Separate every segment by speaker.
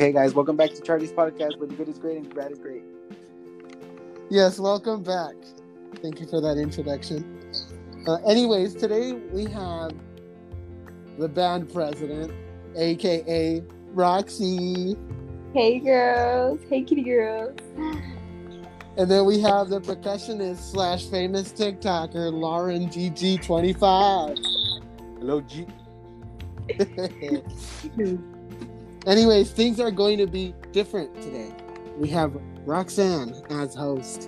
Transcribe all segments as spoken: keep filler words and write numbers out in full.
Speaker 1: Okay, guys, welcome back to Charlie's podcast, where the good is great and the bad is great.
Speaker 2: Yes, welcome back. Thank you for that introduction. Uh, anyways, today we have the band president, aka Roxy.
Speaker 3: Hey girls, hey kitty girls.
Speaker 2: And then we have the percussionist slash famous TikToker, Lauren G G twenty-five.
Speaker 1: Hello, G.
Speaker 2: Anyways, things are going to be different today. We have Roxanne as host.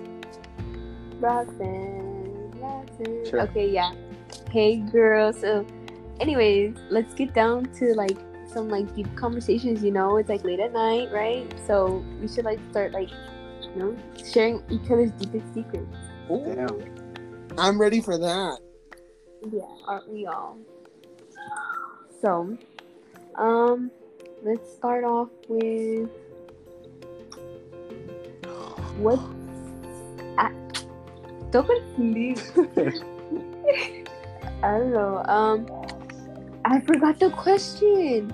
Speaker 3: Roxanne, Roxanne.
Speaker 1: Sure.
Speaker 3: Okay, yeah. Hey girls. So, anyways, let's get down to like some like deep conversations. You know, it's like late at night, right? So we should like start like, you know, sharing each other's deepest secrets.
Speaker 1: Damn.
Speaker 2: I'm ready for that.
Speaker 3: Yeah, aren't we all? So, um, let's start off with what? Ah, don't go to sleep. I don't know. Um, I forgot the question.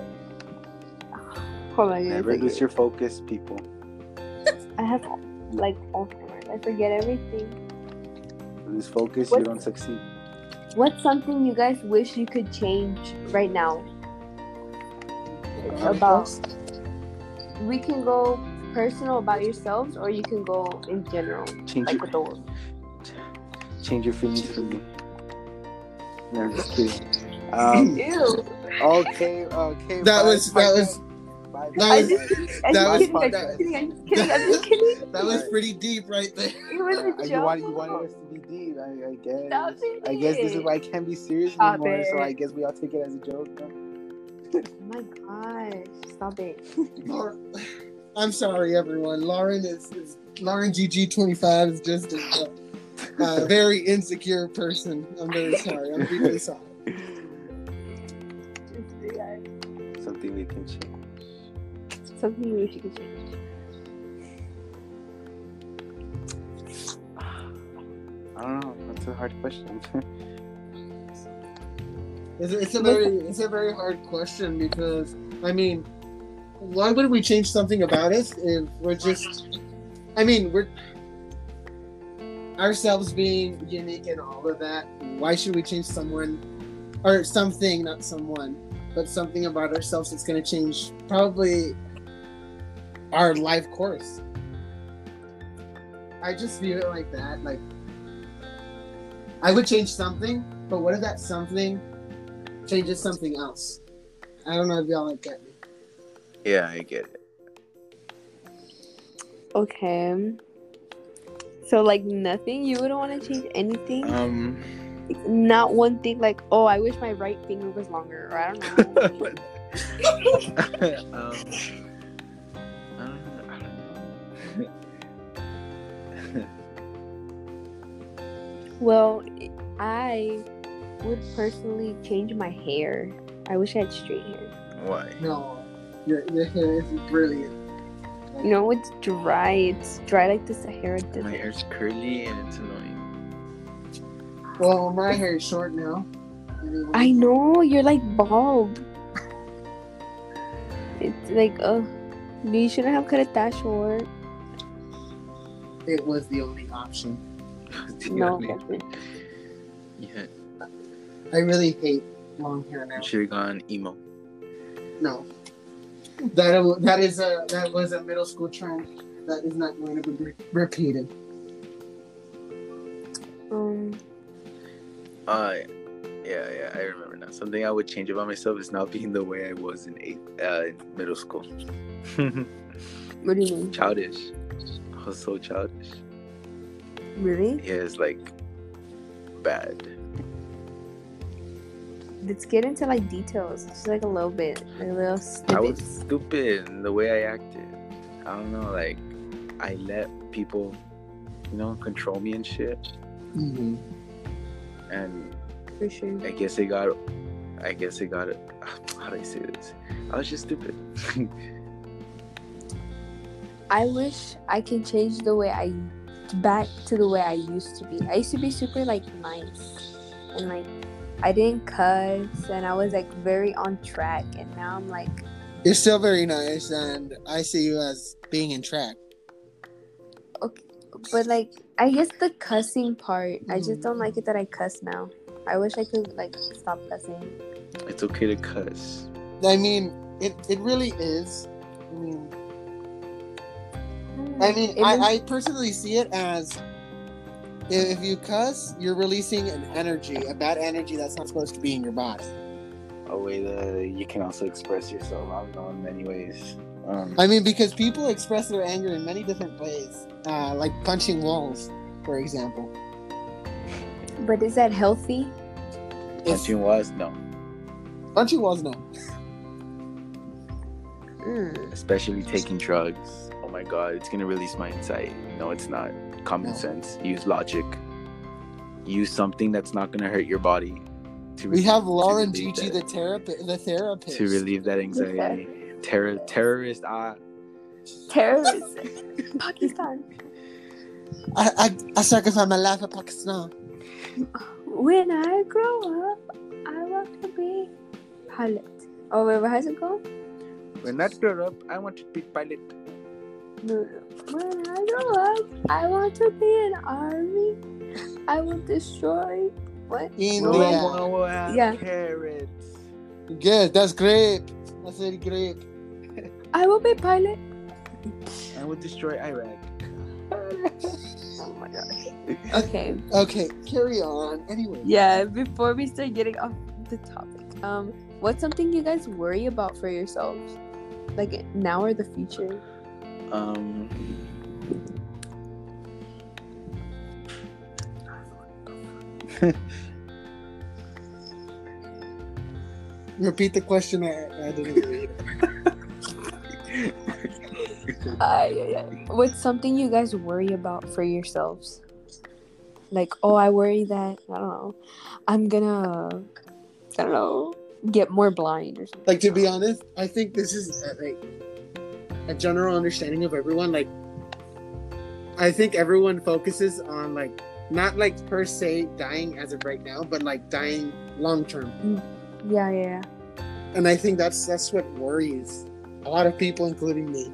Speaker 3: Hold on.
Speaker 1: Never
Speaker 3: give me a
Speaker 1: lose
Speaker 3: second.
Speaker 1: your focus, people.
Speaker 3: I have like Alzheimer's. I forget everything.
Speaker 1: Lose focus,
Speaker 3: What?
Speaker 1: you don't succeed.
Speaker 3: What's something you guys wish you could change right now? About we can go personal about yourselves, or you can go in general,
Speaker 1: Change
Speaker 3: like
Speaker 1: your,
Speaker 3: with the world.
Speaker 1: change your feelings for me. No, I'm just kidding. Um,
Speaker 3: Ew.
Speaker 1: okay, okay.
Speaker 2: That
Speaker 1: bye,
Speaker 2: was-
Speaker 1: bye,
Speaker 2: that was-
Speaker 1: bye,
Speaker 2: that
Speaker 1: bye.
Speaker 3: I
Speaker 2: was-
Speaker 3: just kidding. I'm
Speaker 2: that
Speaker 3: just
Speaker 2: was-
Speaker 3: kidding. I'm
Speaker 1: that-
Speaker 3: just kidding. I'm just kidding. I'm just kidding.
Speaker 2: That was pretty deep right there.
Speaker 3: It was
Speaker 1: Uh,
Speaker 3: a
Speaker 1: you, want, you
Speaker 3: joke.
Speaker 1: wanted us to be deep, I, I guess.
Speaker 3: Stop it.
Speaker 1: I guess this is why I can't be serious
Speaker 3: Stop
Speaker 1: anymore,
Speaker 3: it.
Speaker 1: so I guess we all take it as a joke. No?
Speaker 3: Oh my gosh! Stop it.
Speaker 2: Laura- I'm sorry, everyone. Lauren is, is Lauren G G twenty-five is just a, a very insecure person. I'm very sorry. I'm deeply sorry.
Speaker 3: Yeah,
Speaker 1: Something we can change.
Speaker 3: something you wish you could change.
Speaker 1: I don't know. That's a hard question.
Speaker 2: It's, it's a very it's a very hard question because I mean, why would we change something about us if we're just? I mean, we're ourselves being unique and all of that. Why should we change someone or something? Not someone, but something about ourselves that's going to change probably our life course. I just view it like that. Like, I would change something, but what if that something changes something else? I don't know if y'all like get me.
Speaker 1: Yeah, I get it.
Speaker 3: Okay. So like nothing. You wouldn't want to change anything.
Speaker 1: Um,
Speaker 3: Not one thing. Like, oh, I wish my right finger was longer, or I don't know.
Speaker 1: um, I don't know. I don't know.
Speaker 3: Well, I would personally change my hair. I wish I had straight hair.
Speaker 1: Why?
Speaker 2: No, your, your hair is brilliant.
Speaker 3: You know, it's dry. It's dry like the Sahara
Speaker 1: My
Speaker 3: Desert.
Speaker 1: hair's curly and it's annoying.
Speaker 2: Well, my hair is short now. Anyway.
Speaker 3: I know, you're like bald. It's like, uh, you shouldn't have cut it that short.
Speaker 2: It was the only option.
Speaker 3: No,
Speaker 1: You
Speaker 3: definitely.
Speaker 1: yeah,
Speaker 2: I really hate long hair now.
Speaker 1: should have gone emo.
Speaker 2: No, that that is a that was a middle school trend. That is not going to be re- repeated.
Speaker 3: Um,
Speaker 1: Uh, yeah, yeah, I remember now. Something I would change about myself is not being the way I was in eighth, uh, in middle school.
Speaker 3: what do you mean?
Speaker 1: Childish. I was so childish.
Speaker 3: Really?
Speaker 1: Yeah, it's like bad.
Speaker 3: Let's get into like details. Just like a little bit, like a little
Speaker 1: I was
Speaker 3: snippets.
Speaker 1: stupid in the way I acted. I don't know, like I let people, you know, control me and shit.
Speaker 2: Mm-hmm.
Speaker 1: And
Speaker 3: For sure.
Speaker 1: I guess it got, I guess it got, how do I say this? I was just stupid.
Speaker 3: I wish I can change the way I back to the way I used to be. I used to be super like nice and like I didn't cuss and I was like very on track, and now I'm like
Speaker 2: You're still very nice, and I see you as being in track.
Speaker 3: Okay, but like, I guess the cussing part, I just
Speaker 2: Mhm.
Speaker 3: don't like it that I cuss now. I wish I could like stop cussing.
Speaker 1: It's okay to cuss.
Speaker 2: I mean, it, it really is. I mean, I mean,
Speaker 3: It
Speaker 2: I,
Speaker 3: was-
Speaker 2: I personally see it as if you cuss, you're releasing an energy, a bad energy that's not supposed to be in your body.
Speaker 1: A way that you can also express yourself. I don't know, in many ways. Um,
Speaker 2: I mean, because people express their anger in many different ways, uh, like punching walls, for example.
Speaker 3: But is that healthy?
Speaker 2: It's,
Speaker 1: punching walls, no.
Speaker 2: punching walls, no.
Speaker 3: Mm.
Speaker 1: Especially taking drugs. Oh my god, it's gonna release my anxiety. No, it's not. Common
Speaker 2: No.
Speaker 1: sense. Use logic. Use something that's not gonna hurt your body. To
Speaker 2: We
Speaker 1: relieve-
Speaker 2: have
Speaker 1: to
Speaker 2: Lauren
Speaker 1: relieve
Speaker 2: Gigi, the
Speaker 1: that-
Speaker 2: therapist. The therapist.
Speaker 1: to relieve that anxiety. Terror, terrorist. Ah,
Speaker 3: Terrorists. Pakistan.
Speaker 2: I, I, I sacrifice my life for Pakistan.
Speaker 3: When I grow up, I want to be pilot. Oh, wait, how does it go?
Speaker 1: when I grow up, I want to be pilot.
Speaker 3: No, no. When I grow up, I want to be an army. I will destroy. What?
Speaker 2: India.
Speaker 1: No
Speaker 3: Yeah.
Speaker 1: one will have
Speaker 3: Yeah.
Speaker 1: carrots.
Speaker 2: Good, that's great. That's very great.
Speaker 3: I will be pilot.
Speaker 1: I will destroy Iraq.
Speaker 3: Oh my god. Okay.
Speaker 2: Okay, carry on. Anyway.
Speaker 3: Yeah, before we start getting off the topic, um, what's something you guys worry about for yourselves? Like now or the future?
Speaker 1: Um.
Speaker 2: Repeat the question. I, I didn't read.
Speaker 3: Ay, ay, ay. What's something you guys worry about for yourselves? Like, oh, I worry that, I don't know, I'm gonna, I don't know, get more blind or something.
Speaker 2: Like, to be honest, I think this is uh, like a general understanding of everyone. Like, I think everyone focuses on like not like per se dying as of right now, but like dying long term.
Speaker 3: Yeah, yeah, yeah.
Speaker 2: And I think that's that's what worries a lot of people, including me.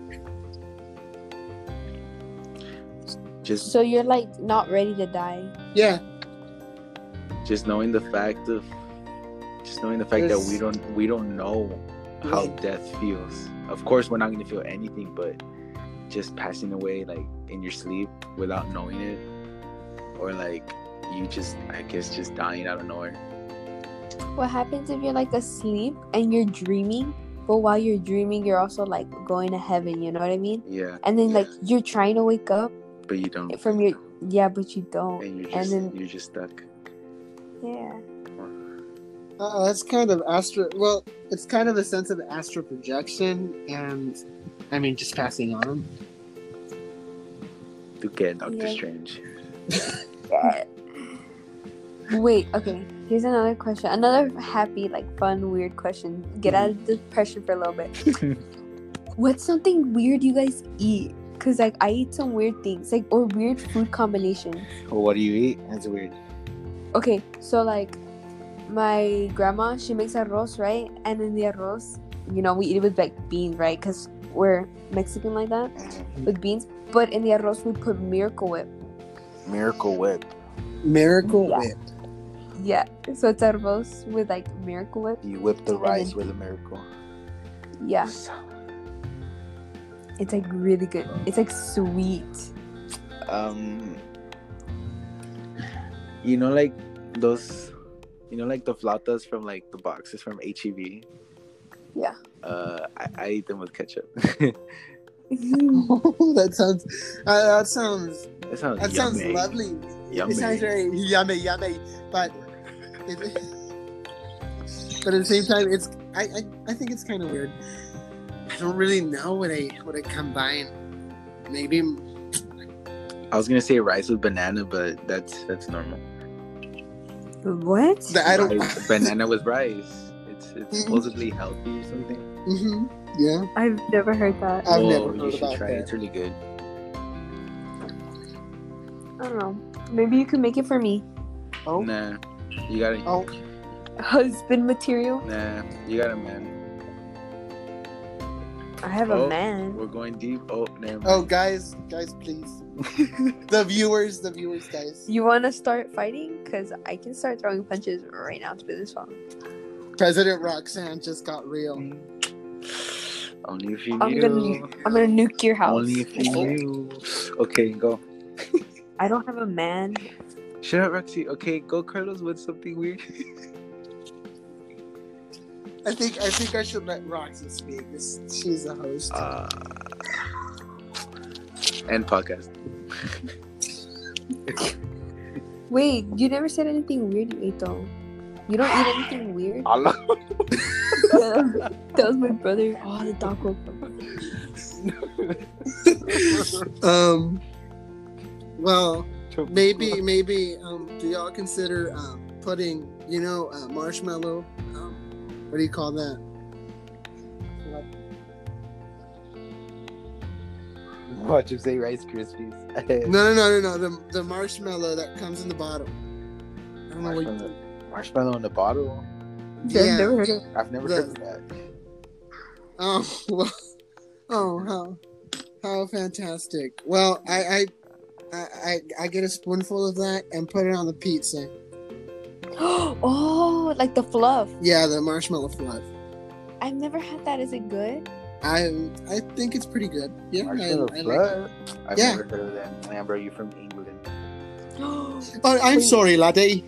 Speaker 1: Just
Speaker 3: So you're like not ready to die.
Speaker 2: Yeah,
Speaker 1: just knowing the fact of just knowing the fact
Speaker 2: There's-
Speaker 1: that we don't we don't know how
Speaker 2: Yeah.
Speaker 1: death feels. Of course we're not gonna feel anything, but just passing away like in your sleep without knowing it, or like you just I guess just dying out of nowhere.
Speaker 3: What happens if you're like asleep and you're dreaming, but while you're dreaming, you're also like going to heaven, you know what I mean?
Speaker 1: Yeah,
Speaker 3: And then like you're trying to wake up
Speaker 1: but you don't,
Speaker 3: from your, yeah, but you don't.
Speaker 1: and you're
Speaker 3: And
Speaker 1: just
Speaker 3: then,
Speaker 1: you're just stuck.
Speaker 3: yeah.
Speaker 2: uh, that's kind of astro. Well, it's kind of a sense of astral projection, and I mean just passing on.
Speaker 1: To get Doctor
Speaker 3: Yeah.
Speaker 1: Strange.
Speaker 3: Wait, okay. Here's another question. Another happy, like fun, weird question. Get out of depression for a little bit. What's something weird you guys eat? Cause like I eat some weird things, like or weird food combinations.
Speaker 1: Well, what do you eat? That's weird.
Speaker 3: Okay, so like my grandma, she makes arroz, right? And in the arroz, you know, we eat it with like beans, right? Cause we're Mexican like that with beans. But in the arroz, we put Miracle Whip.
Speaker 1: Miracle Whip.
Speaker 2: Miracle
Speaker 3: Yeah.
Speaker 2: Whip.
Speaker 3: Yeah, so it's arroz with like Miracle Whip.
Speaker 1: You whip the
Speaker 3: And
Speaker 1: rice
Speaker 3: then-
Speaker 1: with a miracle.
Speaker 3: Yeah, it's like really good. It's like sweet.
Speaker 1: Um, you know, like those, you know, like the flautas from like the boxes from H E B.
Speaker 3: Yeah.
Speaker 1: Uh, I, I eat them with ketchup.
Speaker 2: that sounds. Uh, that sounds.
Speaker 1: That sounds
Speaker 2: That sounds
Speaker 1: yummy.
Speaker 2: lovely.
Speaker 1: Yummy.
Speaker 2: It sounds very yummy, yummy. But, it, but at the same time, it's. I, I, I think it's kind of weird. I don't really know what I what I combine. Maybe.
Speaker 1: I was gonna say rice with banana, but that's that's normal.
Speaker 3: What?
Speaker 2: The, I don't.
Speaker 1: Rice- banana with rice. It's it's supposedly healthy or something.
Speaker 2: hmm Yeah.
Speaker 3: I've never heard that.
Speaker 2: I've
Speaker 1: Oh,
Speaker 2: never
Speaker 1: you
Speaker 2: heard
Speaker 1: should
Speaker 2: about
Speaker 1: try
Speaker 2: that.
Speaker 1: it. It's really good.
Speaker 3: I don't know. Maybe you can make it for me.
Speaker 2: Oh.
Speaker 1: Nah, you gotta.
Speaker 2: Oh.
Speaker 3: Husband material.
Speaker 1: Nah, you gotta man.
Speaker 3: I have
Speaker 1: Oh,
Speaker 3: a man.
Speaker 1: We're going deep. Oh, never mind.
Speaker 2: Oh, guys, guys, please. The viewers, the viewers, guys.
Speaker 3: You want to start fighting? Because I can start throwing punches right now through this phone.
Speaker 2: President Roxanne just got real.
Speaker 1: Only if you
Speaker 3: I'm
Speaker 1: knew.
Speaker 3: gonna, I'm gonna nuke your house.
Speaker 1: Only if you knew. Okay, go.
Speaker 3: I don't have a man.
Speaker 1: Shut up, Roxy. Okay, go, Carlos, with something weird.
Speaker 2: I think I think I should let Roxy speak. This, she's the host.
Speaker 1: Uh, end podcast.
Speaker 3: Wait, you never said anything weird you ate though. You don't eat anything weird?
Speaker 1: Allah.
Speaker 3: That was my brother. Oh, the dog woke up.
Speaker 2: Um. Well, maybe maybe um. Do y'all consider um putting you know uh, marshmallow? Um, what do you call that?
Speaker 1: Watch him say Rice Krispies.
Speaker 2: No, no, no, no, no. The the marshmallow that comes in the bottle. I don't know what.
Speaker 1: Marshmallow,
Speaker 2: You,
Speaker 1: marshmallow in the bottle?
Speaker 2: Yeah.
Speaker 3: I've never heard of.
Speaker 1: I've never
Speaker 2: The-
Speaker 1: heard of that.
Speaker 2: oh well. Oh how how fantastic. Well, I I. I, I, I get a spoonful of that and put it on the pizza.
Speaker 3: Oh, like the fluff.
Speaker 2: Yeah, the marshmallow fluff.
Speaker 3: I've never had that. Is it good?
Speaker 2: I I think it's pretty good. Yeah, I,
Speaker 1: Marshmallow
Speaker 2: I like it.
Speaker 1: fluff? I've
Speaker 2: Yeah.
Speaker 1: never heard of that. Man, bro, you from England.
Speaker 2: Oh, I'm sorry, laddie.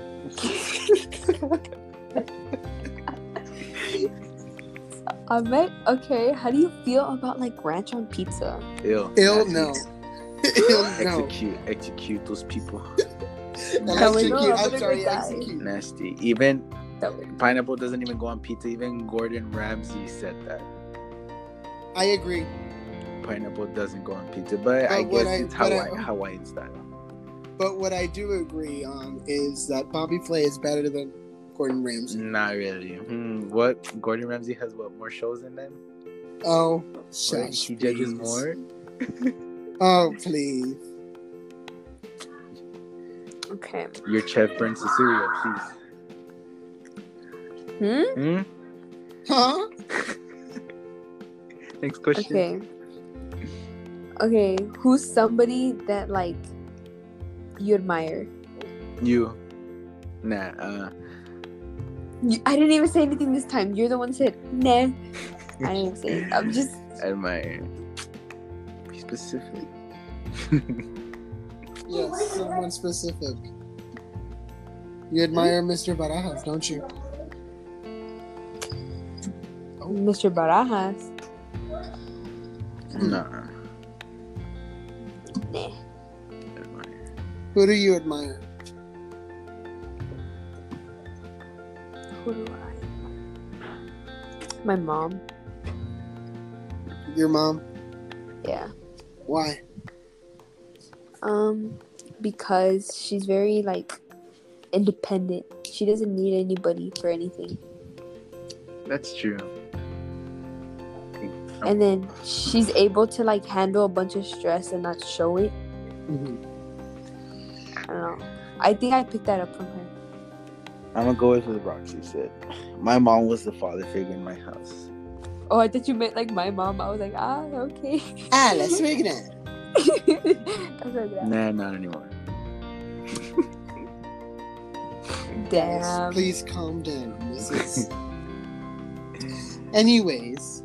Speaker 3: I bet. Okay, how do you feel about like ranch on pizza?
Speaker 1: Ew.
Speaker 2: Ill,
Speaker 1: nasty.
Speaker 2: no. Ill, no.
Speaker 1: Execute, execute those people.
Speaker 3: That would-
Speaker 2: Execute.
Speaker 3: no, I'm
Speaker 2: I'm
Speaker 3: gonna
Speaker 2: sorry,
Speaker 3: die.
Speaker 2: execute.
Speaker 1: Nasty. Even
Speaker 3: That would.
Speaker 1: pineapple doesn't even go on pizza. Even Gordon Ramsay said that
Speaker 2: I agree.
Speaker 1: pineapple doesn't go on pizza. But I
Speaker 2: But what
Speaker 1: guess
Speaker 2: I-
Speaker 1: it's
Speaker 2: but I-
Speaker 1: Hawaii, Hawaiian style.
Speaker 2: But what I do agree on is that Bobby Flay is better than Gordon Ramsay.
Speaker 1: Not really. Hmm, what? Gordon Ramsay has what, more shows than them?
Speaker 2: Oh,
Speaker 1: Wait,
Speaker 2: shush,
Speaker 1: he judges
Speaker 2: please.
Speaker 1: more?
Speaker 2: Oh, please.
Speaker 3: Okay.
Speaker 1: Your chef burns the cereal, please.
Speaker 3: Hmm.
Speaker 1: Hmm?
Speaker 2: Huh?
Speaker 1: Next question.
Speaker 3: Okay. Okay. Who's somebody that like you admire?
Speaker 1: You. Nah, uh,
Speaker 3: You, I didn't even say anything this time. You're the one that said nah. I didn't say it. I'm just.
Speaker 1: admire. Be specific.
Speaker 2: Yes, someone specific. You admire Mister Barajas, don't you?
Speaker 3: Mister Barajas.
Speaker 1: Nah.
Speaker 3: Nah.
Speaker 2: Who
Speaker 1: Admire.
Speaker 2: do you admire?
Speaker 3: Who do I? My mom.
Speaker 2: Your mom?
Speaker 3: Yeah.
Speaker 2: Why?
Speaker 3: Um, because she's very like independent. She doesn't need anybody for anything.
Speaker 1: That's true.
Speaker 3: And then she's able to like handle a bunch of stress and not show it.
Speaker 2: Mm-hmm.
Speaker 3: I don't know. I think I picked that up from her.
Speaker 1: I'm gonna go with what Roxy said. My mom was the father figure in my house.
Speaker 3: Oh, I thought you meant like my mom. I was like, ah, okay.
Speaker 2: Ah, let's make that.
Speaker 3: I was like, yeah.
Speaker 1: Nah, not anymore.
Speaker 3: Damn.
Speaker 2: Please calm down. This is... Anyways,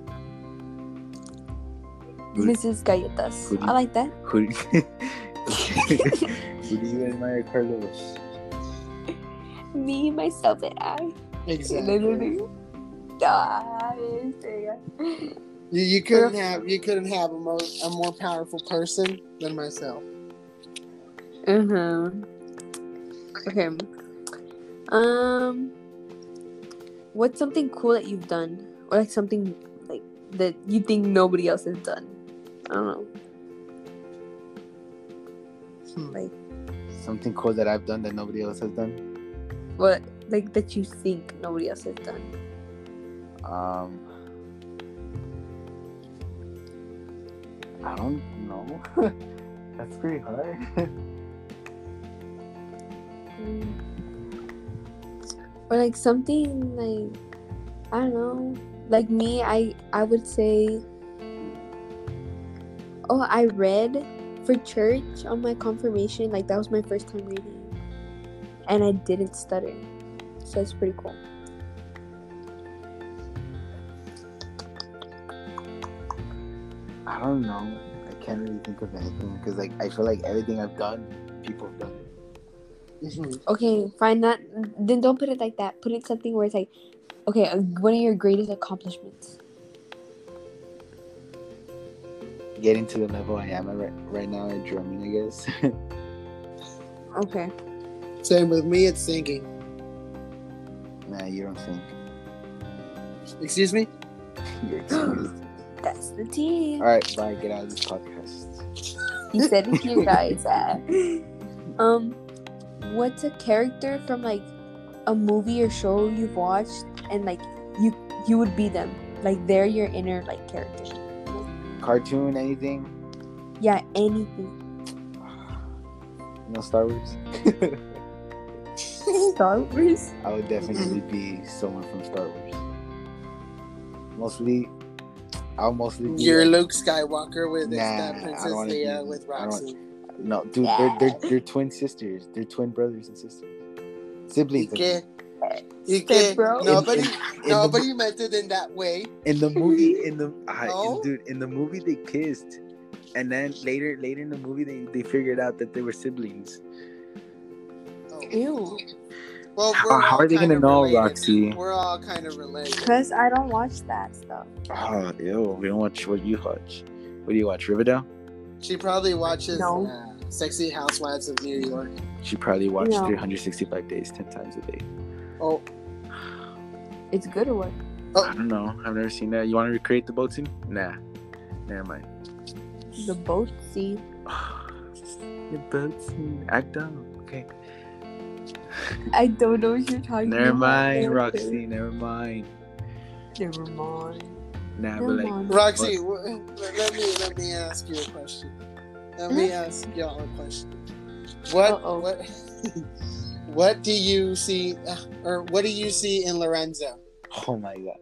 Speaker 3: Missus Galletas.
Speaker 1: Who do you-
Speaker 3: I like that.
Speaker 1: Who do you, who do you admire, Carlos?
Speaker 3: Me, myself, and I.
Speaker 2: exactly.
Speaker 3: Ah, este,
Speaker 2: You, you couldn't have you couldn't have a more a more powerful person than myself.
Speaker 3: Mm-hmm. Okay. Um, what's something cool that you've done, or like something like that you think nobody else has done? I don't know.
Speaker 2: Hmm.
Speaker 3: Like
Speaker 1: Something cool that I've done that nobody else has done?
Speaker 3: what, like that you think nobody else has done?
Speaker 1: Um, I don't know. That's pretty hard.
Speaker 3: Mm. Or like something like I don't know. Like me, I I would say Oh, I read for church on my confirmation. Like that was my first time reading, and I didn't stutter. So that's pretty cool.
Speaker 1: I don't know. I can't really think of anything because like I feel like everything I've done, people have done.
Speaker 2: Mhm.
Speaker 3: Okay, fine. Not then. Don't put it like that. Put it something where it's like, okay, uh, one of your greatest accomplishments.
Speaker 1: Getting to the level I am at right, right now at drumming, I guess.
Speaker 3: Okay.
Speaker 2: Same with me. It's singing.
Speaker 1: Nah, you don't think.
Speaker 2: Excuse me.
Speaker 1: You're excused.
Speaker 3: That's the tea.
Speaker 1: All right, bye. Get out of this podcast.
Speaker 3: You said it to you guys. Uh, um, what's a character from like a movie or show you've watched and like you you would be them? Like they're your inner like character.
Speaker 1: Cartoon, anything?
Speaker 3: Yeah, anything.
Speaker 1: No Star Wars.
Speaker 3: Star Wars.
Speaker 1: I would definitely be someone from Star Wars. Mostly, I'll mostly be.
Speaker 2: You're
Speaker 1: like,
Speaker 2: Luke Skywalker with
Speaker 1: Nah,
Speaker 2: that
Speaker 1: I don't
Speaker 2: Princess
Speaker 1: wanna
Speaker 2: Leia
Speaker 1: be-
Speaker 2: with
Speaker 1: I don't-
Speaker 2: Roxy.
Speaker 1: No, dude, they're, they're they're twin sisters. They're twin brothers and sisters, siblings.
Speaker 2: Ike, Ike,
Speaker 3: Step bro.
Speaker 2: nobody,
Speaker 1: In- in- in
Speaker 2: nobody meant it in that way.
Speaker 1: In the movie, in the I,
Speaker 2: No?
Speaker 1: in, dude, in the movie they kissed, and then later, later in the movie they, they figured out that they were siblings.
Speaker 2: Oh.
Speaker 3: Ew.
Speaker 2: Well,
Speaker 1: How-
Speaker 2: we're
Speaker 1: how
Speaker 2: all
Speaker 1: are they
Speaker 2: kind
Speaker 1: gonna
Speaker 2: of
Speaker 1: know,
Speaker 2: related.
Speaker 1: Roxy?
Speaker 2: We're all kind of related.
Speaker 3: Cause I don't watch that stuff.
Speaker 1: Oh, ew, we don't watch what you watch. What do you watch? Riverdale?
Speaker 2: She probably watches
Speaker 3: No.
Speaker 2: uh, Sexy Housewives of New York.
Speaker 1: She probably watched
Speaker 3: No.
Speaker 1: three hundred sixty-five days, ten times a day.
Speaker 2: Oh,
Speaker 3: It's good or what?
Speaker 1: I don't know. I've never seen that. You want to recreate the boat scene? Nah. Never mind.
Speaker 3: The boat scene.
Speaker 1: The boat scene. Act out. Okay.
Speaker 3: I don't know what you're talking
Speaker 1: Never
Speaker 3: about.
Speaker 1: mind, Roxy. Never mind.
Speaker 3: Never mind.
Speaker 1: Nah,
Speaker 3: Never
Speaker 1: but like.
Speaker 3: mind.
Speaker 2: Roxy, w- let me let me ask you a question. Let me ask y'all a question. What
Speaker 3: Uh-oh.
Speaker 2: what what do you see, uh, or what do you see in Lorenzo?
Speaker 1: Oh my god.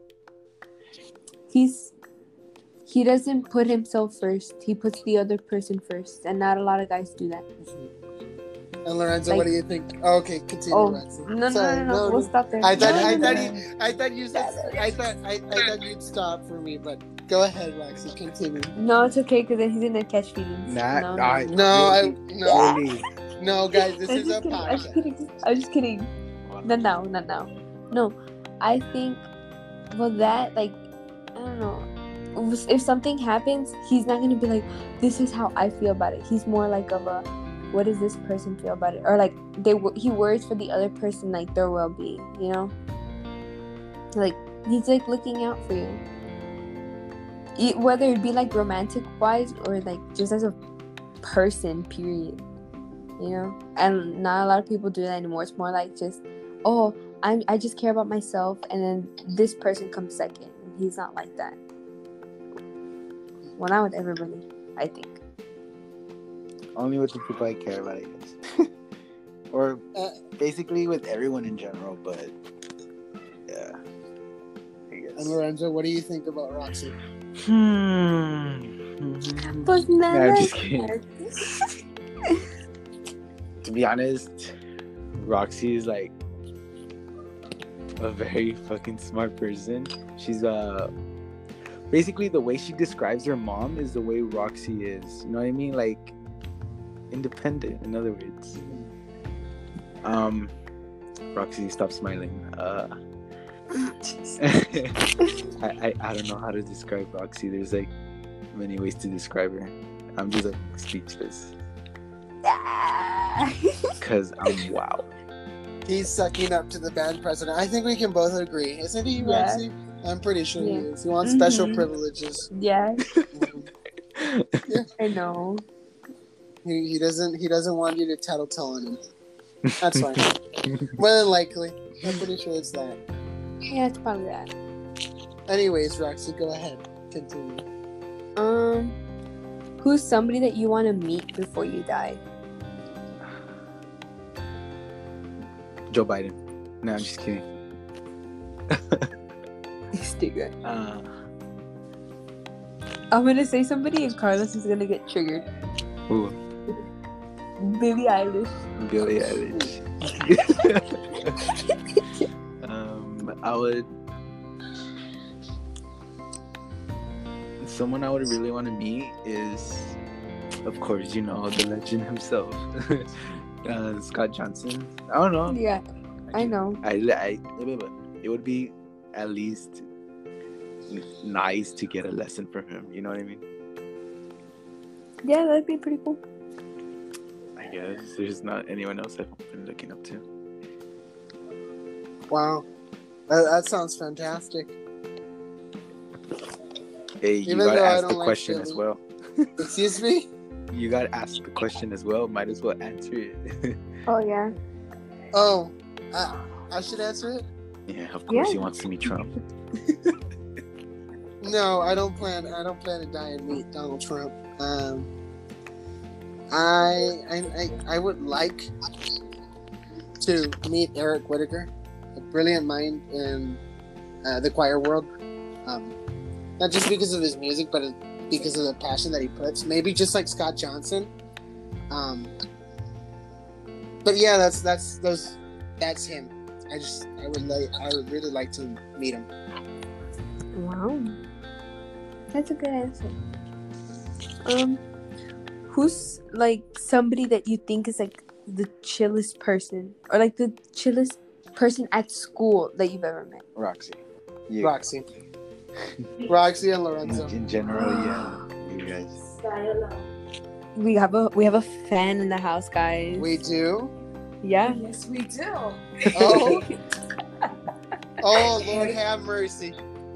Speaker 3: He's he doesn't put himself first. He puts the other person first, and not a lot of guys do that.
Speaker 2: And Lorenzo,
Speaker 3: Like-
Speaker 2: what do you think? Oh, okay, continue,
Speaker 3: Oh,
Speaker 2: Roxy.
Speaker 3: no, no,
Speaker 2: Sorry,
Speaker 3: no, no, We'll stop there.
Speaker 2: I thought
Speaker 3: No,
Speaker 2: I
Speaker 3: no,
Speaker 2: thought
Speaker 3: no,
Speaker 2: you
Speaker 3: no.
Speaker 2: I thought you said I thought I, I thought you'd stop for me, but go ahead, Roxy, continue.
Speaker 3: No, it's okay because then he's gonna catch feelings.
Speaker 1: Nah,
Speaker 3: no,
Speaker 1: nah,
Speaker 3: no,
Speaker 2: No, I no
Speaker 1: Really?
Speaker 2: no guys, this
Speaker 3: I'm
Speaker 2: is
Speaker 3: just
Speaker 2: a
Speaker 3: kidding. I'm just
Speaker 2: podcast.
Speaker 3: kidding. I'm just kidding. Not now. Not now. No, I think. Well, that like, I don't know. If something happens, he's not gonna be like, "This is how I feel about it." He's more like of a, "What does this person feel about it?" Or like they he worries for the other person, like their well being. You know. Like he's like looking out for you. E- Whether it be like romantic wise or like just as a person, period. You know, and not a lot of people do that anymore. It's more like just, oh, I I just care about myself, and then this person comes second. He's not like that. Well, not with everybody, I think.
Speaker 1: Only with the people I care about, I guess. Or
Speaker 2: Uh,
Speaker 1: basically with everyone in general, but yeah. I guess.
Speaker 2: And Lorenzo, what do you think about Roxy?
Speaker 1: Hmm.
Speaker 3: But
Speaker 1: Nah, I'm
Speaker 3: never.
Speaker 1: just kidding. To be honest, Roxy is like a very fucking smart person. She's uh basically the way she describes her mom is the way Roxy is. You know what I mean? Like independent, in other words. Um Roxy, stop smiling. Uh I, I I don't know how to describe Roxy. There's like many ways to describe her. I'm just like speechless. Cause I'm wow.
Speaker 2: He's sucking up to the band president. I think we can both agree, isn't he,
Speaker 3: Yeah.
Speaker 2: Roxy? I'm pretty sure he
Speaker 3: Yeah.
Speaker 2: is. He wants special
Speaker 3: Mhm.
Speaker 2: privileges.
Speaker 3: Yeah,
Speaker 2: Mhm.
Speaker 3: I know.
Speaker 2: He, he doesn't he doesn't want you to tattletale on him. That's fine. More than likely. I'm pretty sure it's that.
Speaker 3: Yeah, it's probably that.
Speaker 2: Anyways, Roxy, go ahead. Continue.
Speaker 3: Um, who's somebody that you want to meet before you die?
Speaker 1: Joe Biden. No, I'm just kidding.
Speaker 3: Stupid.
Speaker 1: Uh,
Speaker 3: I'm gonna say somebody and Carlos is gonna get triggered.
Speaker 1: Ooh,
Speaker 3: Billie Eilish.
Speaker 1: Billie Eilish. um, I would. Someone I would really want to meet is, of course, you know, the legend himself, uh, Scott Johnson. I don't know.
Speaker 3: Yeah, I know.
Speaker 1: I, I, it would be at least nice to get a lesson from him. You know what I mean?
Speaker 3: Yeah, that'd be pretty cool.
Speaker 1: I guess there's not anyone else I've been looking up to.
Speaker 2: Wow, that, that sounds fantastic.
Speaker 1: Hey, you
Speaker 2: Even
Speaker 1: gotta
Speaker 2: though I
Speaker 1: ask
Speaker 2: don't
Speaker 1: the
Speaker 2: like
Speaker 1: question
Speaker 2: Billy.
Speaker 1: as well.
Speaker 2: Excuse me?
Speaker 1: You gotta ask the question as well. Might as well answer it.
Speaker 3: Oh yeah.
Speaker 2: Oh, I, I should answer it?
Speaker 1: Yeah, of course
Speaker 3: Yeah.
Speaker 1: he wants to meet Trump.
Speaker 2: No, I don't plan. I don't plan to die and meet Donald Trump. Um, I, I, I, I would like to meet Eric Whitaker, a brilliant mind in uh, the choir world. Um, not just because of his music, but because of the passion that he puts. Maybe just like Scott Johnson. Um, but yeah, that's that's those. That's him. I just I would like I would really like to meet him.
Speaker 3: Wow. That's a good answer. Um, who's like somebody that you think is like the chillest person, or like the chillest person at school that you've ever met?
Speaker 1: Roxy. You,
Speaker 2: Roxy, Roxy and Lorenzo.
Speaker 1: in general, yeah. You guys.
Speaker 3: We have a we have a fan in the house, guys.
Speaker 2: We do.
Speaker 3: Yeah.
Speaker 4: Yes, we do.
Speaker 2: Oh, oh, Lord have mercy.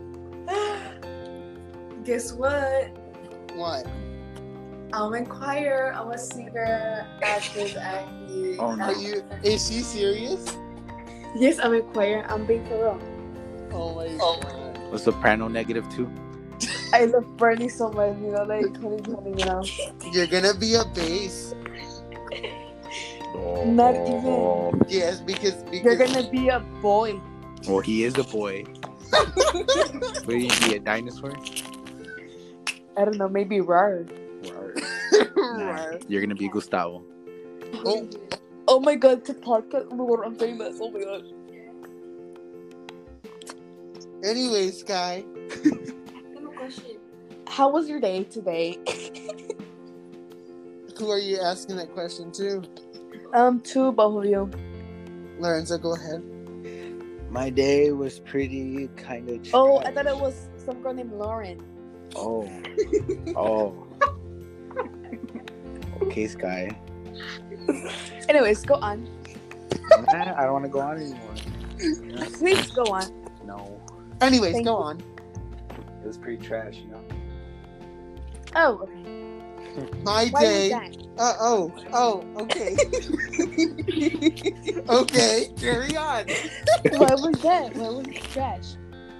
Speaker 4: Guess what?
Speaker 2: What?
Speaker 4: I'm in choir. I'm a singer, actress, acting.
Speaker 1: Oh, no.
Speaker 2: Are you? Is she serious?
Speaker 3: Yes, I'm in choir. I'm being for real.
Speaker 2: Oh my god.
Speaker 1: A soprano negative two.
Speaker 3: I love Bernie so much, you know, like twenty twenty, you know.
Speaker 2: You're gonna be a bass.
Speaker 1: Oh.
Speaker 3: Not even.
Speaker 2: Yes, because
Speaker 3: You're
Speaker 2: because
Speaker 3: gonna be a boy.
Speaker 1: Well, he is a boy. Will you be a dinosaur?
Speaker 3: I don't know, maybe rar.
Speaker 1: Nah, you're gonna be Gustavo.
Speaker 2: Oh,
Speaker 3: Oh my god, to podcast. Oh my god, I'm famous. Oh my god.
Speaker 2: anyway, Sky.
Speaker 4: I have a question.
Speaker 3: How was your day today?
Speaker 2: Who are you asking that question to?
Speaker 3: um, to both of you.
Speaker 2: Lorenzo, go ahead.
Speaker 1: My day was pretty kind of.
Speaker 3: Oh, I thought it was some girl named Lauren.
Speaker 1: Oh. Oh. Okay, Sky.
Speaker 3: Anyways, go on.
Speaker 1: Nah, I don't want to go on anymore. Yeah.
Speaker 3: Please go on.
Speaker 1: No,
Speaker 2: Anyways,
Speaker 3: Thank
Speaker 2: go
Speaker 3: you.
Speaker 2: on.
Speaker 1: it was pretty trash, you know.
Speaker 3: Oh, okay.
Speaker 2: My
Speaker 3: Why
Speaker 2: day.
Speaker 3: was that?
Speaker 2: Uh oh. Oh, okay. Okay, carry on.
Speaker 3: Why was that? Why was it trash?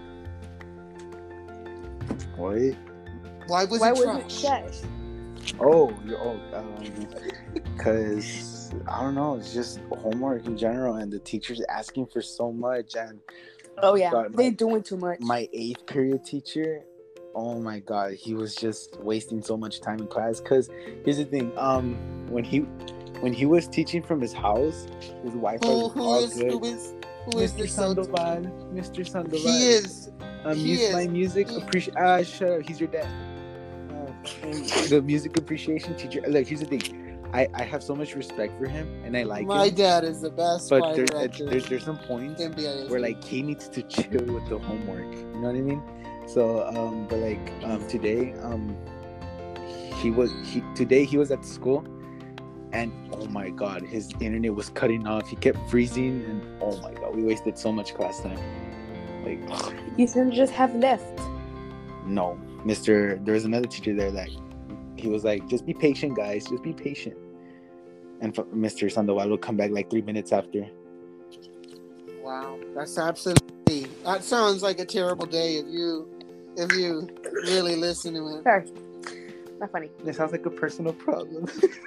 Speaker 1: What?
Speaker 2: Why was
Speaker 3: Why
Speaker 2: it
Speaker 3: was
Speaker 2: trash?
Speaker 3: it trash?
Speaker 1: Oh, you're oh, um, because I don't know. It's just homework in general, and the teacher's asking for so much. And
Speaker 3: Oh yeah,
Speaker 1: God,
Speaker 3: they
Speaker 1: my-
Speaker 3: doing too much.
Speaker 1: my eighth period teacher, oh my god, he was just wasting so much time in class. Cause here's the thing, um, when he when he was teaching from his house, his Wi-Fi
Speaker 2: Who,
Speaker 1: was
Speaker 2: who
Speaker 1: all
Speaker 2: is
Speaker 1: good.
Speaker 2: who is who is
Speaker 1: Mister
Speaker 2: this son?
Speaker 1: Sandoval, Mister Sandoval.
Speaker 2: He is.
Speaker 1: Um,
Speaker 2: he
Speaker 1: use
Speaker 2: is-
Speaker 1: my music appreciation. Ah, shut up. He's your dad. Uh, and the music appreciation teacher. Like, here's the thing. I, I have so much respect for him, and I like
Speaker 2: My
Speaker 1: him.
Speaker 2: dad is the best
Speaker 1: But
Speaker 2: choir
Speaker 1: there,
Speaker 2: director
Speaker 1: there's there's some points
Speaker 2: in B I S.
Speaker 1: where like he needs to chill with the homework. You know what I mean? So um, but like um today um he was he today he was at school, and oh my god, his internet was cutting off. He kept freezing, and oh my god, we wasted so much class time. Like
Speaker 3: You shouldn't just have left.
Speaker 1: no, Mister There was another teacher there that he was like, just be patient, guys, just be patient. And f- Mister Sandoval would come back like three minutes after.
Speaker 2: Wow, that's absolutely. That sounds like a terrible day if you if you really listen to it.
Speaker 3: Sorry, not funny.
Speaker 1: This sounds like a personal problem.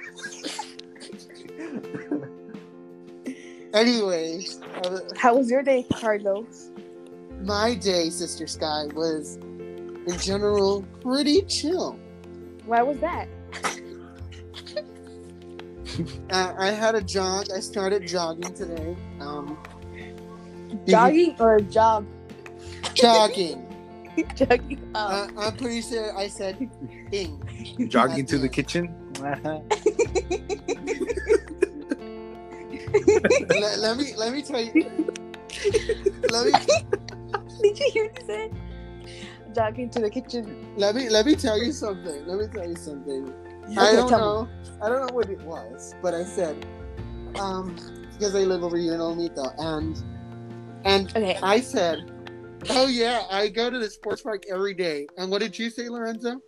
Speaker 2: Anyways, uh,
Speaker 3: How was your day, Carlos?
Speaker 2: my day, Sister Sky, was in general, pretty chill.
Speaker 3: Why was that?
Speaker 2: Uh, I had a jog. I started jogging today. Um,
Speaker 3: Jogging or jog?
Speaker 2: jogging.
Speaker 3: Jogging. Oh.
Speaker 2: Uh, I'm pretty sure I said ing.
Speaker 1: Jogging
Speaker 2: That's
Speaker 1: to the
Speaker 2: it.
Speaker 1: kitchen.
Speaker 2: let, let me let me tell you. Let me
Speaker 3: Did you hear what he said? Jogging to the kitchen.
Speaker 2: let me let me tell you something. Let me tell you something.
Speaker 1: Yeah.
Speaker 2: I
Speaker 3: Okay,
Speaker 2: don't
Speaker 3: tell
Speaker 2: know. I don't know what it was, but I said, um, because I live over here in Olmito, and and
Speaker 3: Okay.
Speaker 2: I said, oh yeah, I go to the sports park every day. And what did you say, Lorenzo?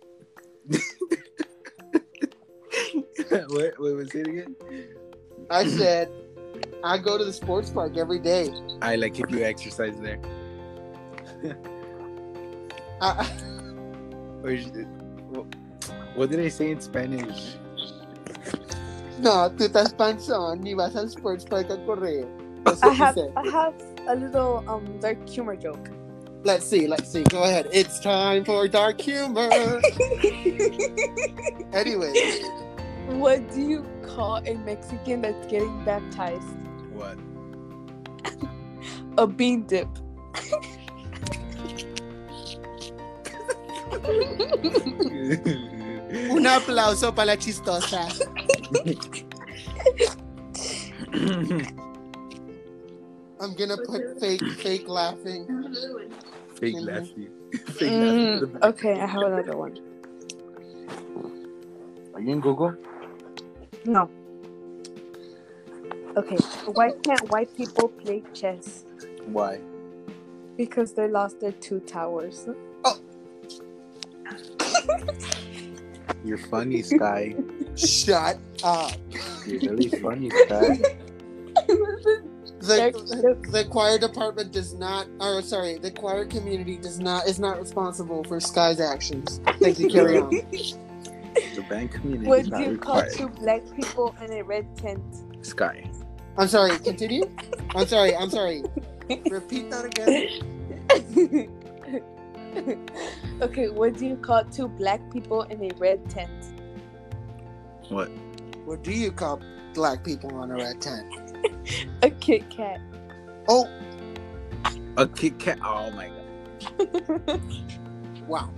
Speaker 1: what, what was it again?
Speaker 2: I said, I go to the sports park every day.
Speaker 1: I like if you exercise there.
Speaker 2: I,
Speaker 1: Or is it- what, what did I say in Spanish?
Speaker 2: no, tú estás panzón ni vas al sports park a correr. That's
Speaker 3: I
Speaker 2: what you
Speaker 3: have
Speaker 2: said.
Speaker 3: I have a little um dark humor joke.
Speaker 2: Let's see, let's see. Go ahead. It's time for dark humor. Anyway,
Speaker 3: What do you call a Mexican that's getting baptized?
Speaker 1: What?
Speaker 3: A bean dip.
Speaker 2: un aplauso para la chistosa. I'm gonna put fake, fake laughing.
Speaker 1: Fake
Speaker 2: Mhm.
Speaker 1: laughing. Fake
Speaker 3: Mm,
Speaker 1: laughing.
Speaker 3: okay, I have another one.
Speaker 1: Are you in Google?
Speaker 3: No. Okay, why can't white people play chess?
Speaker 1: Why?
Speaker 3: Because they lost their two towers.
Speaker 1: You're funny, Sky.
Speaker 2: Shut up.
Speaker 1: You're really funny, Sky.
Speaker 2: The, the choir department does not, or sorry, the choir community does not is not responsible for Sky's actions. Thank you. Carry on.
Speaker 1: The band community
Speaker 3: What
Speaker 1: is
Speaker 3: do
Speaker 1: not
Speaker 3: you call
Speaker 1: required.
Speaker 3: two black people in a red tent?
Speaker 1: Sky.
Speaker 2: I'm sorry. Continue. I'm sorry. I'm sorry. Repeat that again.
Speaker 3: Okay, what do you call two black people in a red tent?
Speaker 1: What?
Speaker 2: What do you call black people on a red tent?
Speaker 3: A Kit Kat.
Speaker 2: Oh,
Speaker 1: A Kit Kat. Oh my god.
Speaker 2: wow.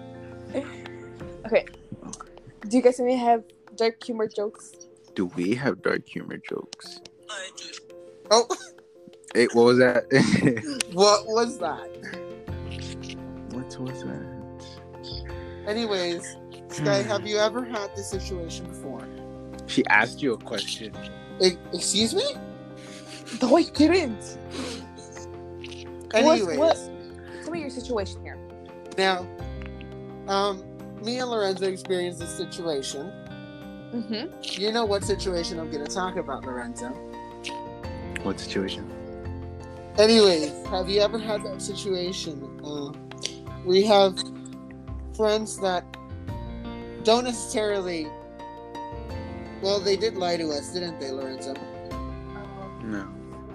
Speaker 3: Okay. Do you guys maybe have dark humor jokes?
Speaker 1: Do we have dark humor jokes?
Speaker 2: Oh,
Speaker 1: Hey, what was that?
Speaker 2: what was that?
Speaker 1: What was that?
Speaker 2: Anyways, Sky, have you ever had this situation before?
Speaker 1: She asked you a question.
Speaker 2: E- excuse me?
Speaker 3: No, I didn't.
Speaker 2: Anyways,
Speaker 3: What, what, tell me your situation here.
Speaker 2: now, um, me and Lorenzo experienced this situation.
Speaker 3: Mm-hmm.
Speaker 2: You know what situation I'm going to talk about, Lorenzo.
Speaker 1: What situation?
Speaker 2: Anyways, have you ever had that situation? Uh, we have friends that don't necessarily. Well, they did lie to us, didn't they, Lorenzo?
Speaker 1: No.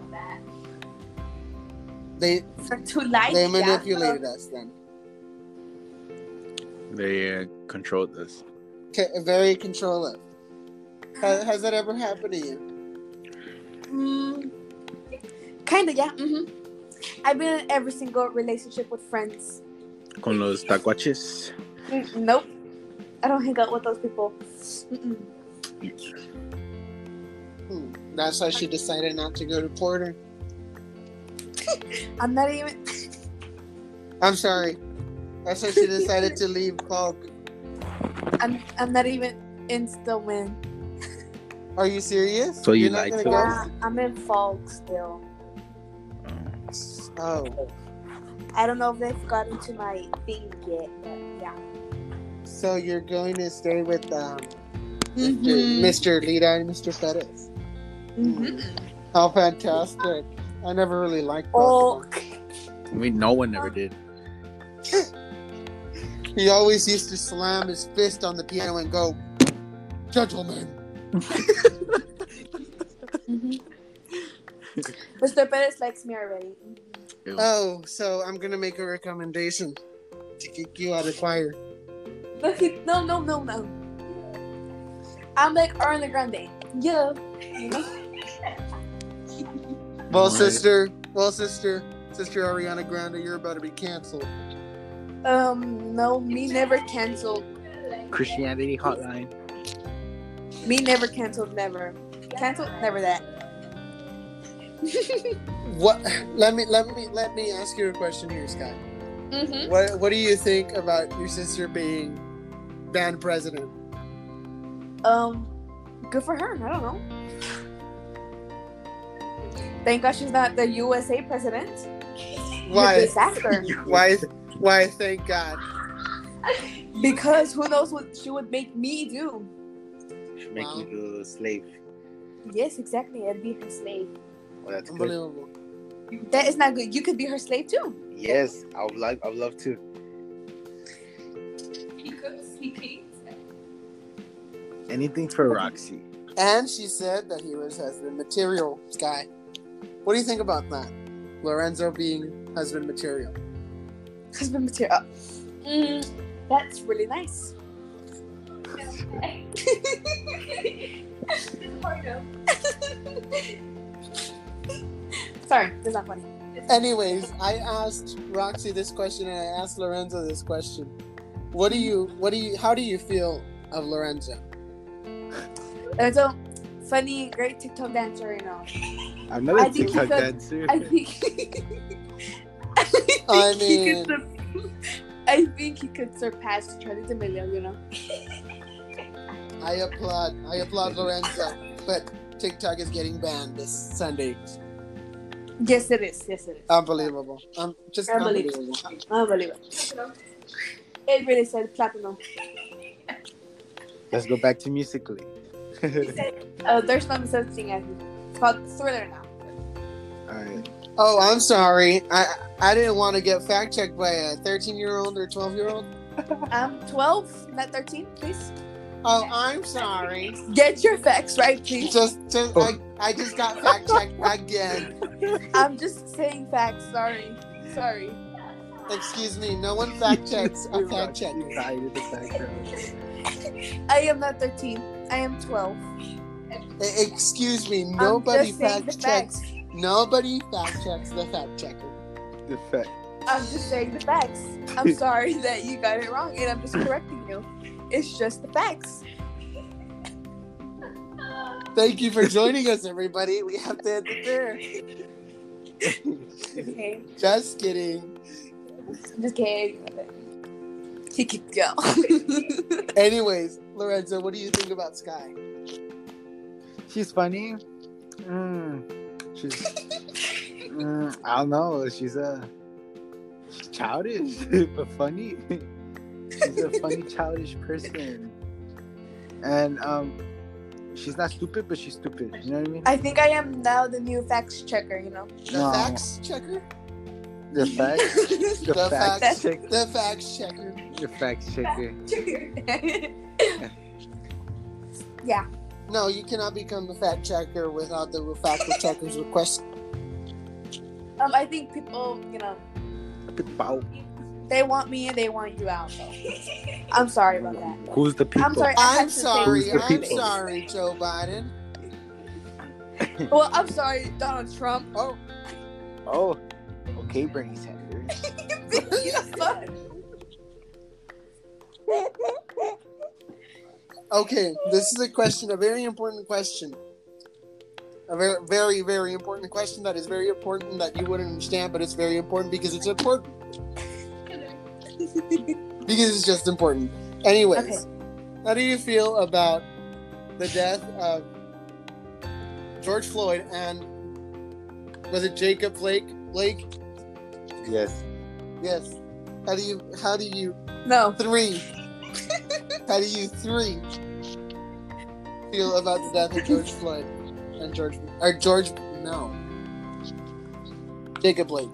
Speaker 2: They
Speaker 4: For two lights.
Speaker 2: they manipulated us then.
Speaker 1: They uh, controlled us.
Speaker 2: Okay, very controlling. Has, has that ever happened to you?
Speaker 3: Mm, kinda, yeah. Mm-hmm. I've been in every single relationship with friends.
Speaker 1: Con los tacuaches.
Speaker 3: Mm, nope. I don't hang out with those people. Mm-mm.
Speaker 2: Hmm. That's why she decided not to go to Porter.
Speaker 3: I'm not even.
Speaker 2: I'm sorry. That's why she decided to leave Bulk.
Speaker 3: I'm. I'm not even in still win.
Speaker 2: Are you serious?
Speaker 1: So you
Speaker 2: You're not
Speaker 1: like
Speaker 2: gonna
Speaker 1: Bulk?
Speaker 3: Yeah, I'm in fog still.
Speaker 2: go? Oh,
Speaker 3: I don't know if they've gotten to my thing yet, but yeah.
Speaker 2: so you're going to stay with um,
Speaker 3: Mhm.
Speaker 2: Mister Mister Lita and Mister Perez?
Speaker 3: Mm-hmm.
Speaker 2: How fantastic! I never really liked
Speaker 3: Oh,
Speaker 2: both of them.
Speaker 1: I mean, no one ever did.
Speaker 2: He always used to slam his fist on the piano and go, "Gentlemen."
Speaker 3: mm-hmm. Mister Perez likes me already.
Speaker 1: Ew.
Speaker 2: Oh, so I'm gonna make a recommendation. to kick you out of choir.
Speaker 3: No, no, no, no. I'm like Ariana Grande. Yeah. You know?
Speaker 2: Well,
Speaker 1: Right.
Speaker 2: sister, well, sister, sister Ariana Grande, you're about to be canceled.
Speaker 3: Um, no, me never canceled.
Speaker 1: Christianity Hotline.
Speaker 3: Me never canceled, never. Canceled, never that.
Speaker 2: What? Let me let me let me ask you a question here, Scott.
Speaker 3: Mm-hmm.
Speaker 2: What What do you think about your sister being band president?
Speaker 3: Um, good for her. I don't know. Thank God she's not the U S A president.
Speaker 2: Why?
Speaker 3: Disaster.
Speaker 2: Why? Why? Thank God.
Speaker 3: Because who knows what she would make me do?
Speaker 1: Should make
Speaker 2: Wow.
Speaker 1: you a slave.
Speaker 3: Yes, exactly. I'd be her slave.
Speaker 1: Well, that's good.
Speaker 2: Unbelievable.
Speaker 3: That is not good. You could be her slave too.
Speaker 1: Yes, I would like. I would love to.
Speaker 3: He cooks. He cleans.
Speaker 1: Anything for Roxy.
Speaker 2: And she said that he was husband material, Sky. What do you think about that? Lorenzo being husband material.
Speaker 3: Husband material. Mm, that's really nice. Sorry, that's not funny.
Speaker 2: Anyways, I asked Roxy this question and I asked Lorenzo this question. What do you what do you how do you feel of Lorenzo?
Speaker 3: Lorenzo, funny, great TikTok dancer, you know.
Speaker 1: I'm not a
Speaker 3: I think he
Speaker 1: TikTok
Speaker 3: could-
Speaker 1: dancer.
Speaker 3: I think. I think
Speaker 2: I
Speaker 3: he
Speaker 2: mean-
Speaker 3: could. sur- I think he could surpass Charlie D'Amelio, you know.
Speaker 2: I applaud I applaud Lorenzo, but TikTok is getting banned this Sunday.
Speaker 3: Yes, it is. Yes, it is.
Speaker 2: Unbelievable. Um just
Speaker 3: Unbelievable.
Speaker 2: unbelievable.
Speaker 3: Unbelievable. It really said platinum.
Speaker 1: Let's go back to Musically.
Speaker 3: Uh, there's no such thing as it's called Thriller now.
Speaker 1: Alright.
Speaker 2: Oh, I'm sorry. I I didn't want to get fact checked by a thirteen year old or twelve year old.
Speaker 3: I'm twelve, not thirteen, please.
Speaker 2: Oh, I'm sorry.
Speaker 3: Get your facts right, please.
Speaker 2: Just just I, I just got fact checked again.
Speaker 3: I'm just saying facts. Sorry. Sorry.
Speaker 2: Excuse me, no one fact checks a fact check.
Speaker 1: Roxy died in the background.
Speaker 3: I am not thirteen. I am twelve.
Speaker 2: Excuse me, nobody
Speaker 3: I'm just saying
Speaker 2: fact
Speaker 3: the
Speaker 2: checks.
Speaker 3: facts.
Speaker 2: Nobody fact checks the fact checker.
Speaker 1: The fact.
Speaker 3: I'm just saying the facts. I'm sorry that you got it wrong, and I'm just correcting you. It's just the facts.
Speaker 2: Thank you for joining us, everybody. We have to end it there.
Speaker 3: Okay.
Speaker 2: Just kidding.
Speaker 3: I'm just kidding. He could go.
Speaker 2: Anyways, Lorenzo, what do you think about Sky?
Speaker 1: She's funny. Mm, she's. mm, I don't know. She's a. She's childish, but funny. She's a funny, childish person. And um, she's not stupid, but she's stupid. You know what I mean?
Speaker 3: I think I am now the new facts checker, you know?
Speaker 2: The
Speaker 1: No.
Speaker 2: facts checker?
Speaker 1: The facts. The,
Speaker 2: The
Speaker 1: facts.
Speaker 2: facts-
Speaker 1: check.
Speaker 2: The facts checker.
Speaker 1: The facts checker.
Speaker 3: Yeah.
Speaker 2: No, you cannot become the fact checker without the fact checker's request.
Speaker 3: Um, I think people, you know,
Speaker 1: People.
Speaker 3: they want me and they want you out. So. I'm sorry about that.
Speaker 1: Who's the people?
Speaker 3: I'm sorry. I had
Speaker 2: I'm
Speaker 3: to say
Speaker 2: sorry.
Speaker 1: Who's the
Speaker 2: I'm
Speaker 1: people?
Speaker 2: sorry, Joe Biden.
Speaker 3: Well, I'm sorry, Donald Trump.
Speaker 2: Oh,
Speaker 1: Oh, okay, Bernie Sanders.
Speaker 3: You suck.
Speaker 2: okay. This is a question, a very important question. A very, very, very important question that is very important that you wouldn't understand, but it's very important because it's important. Because it's just important. Anyways,
Speaker 3: Okay.
Speaker 2: how do you feel about the death of George Floyd and was it Jacob Blake? Blake?
Speaker 1: Yes.
Speaker 2: Yes. How do you? How do you?
Speaker 3: No.
Speaker 2: Three. How do you three feel about the death of George Floyd and George or George? No. Jacob Blake.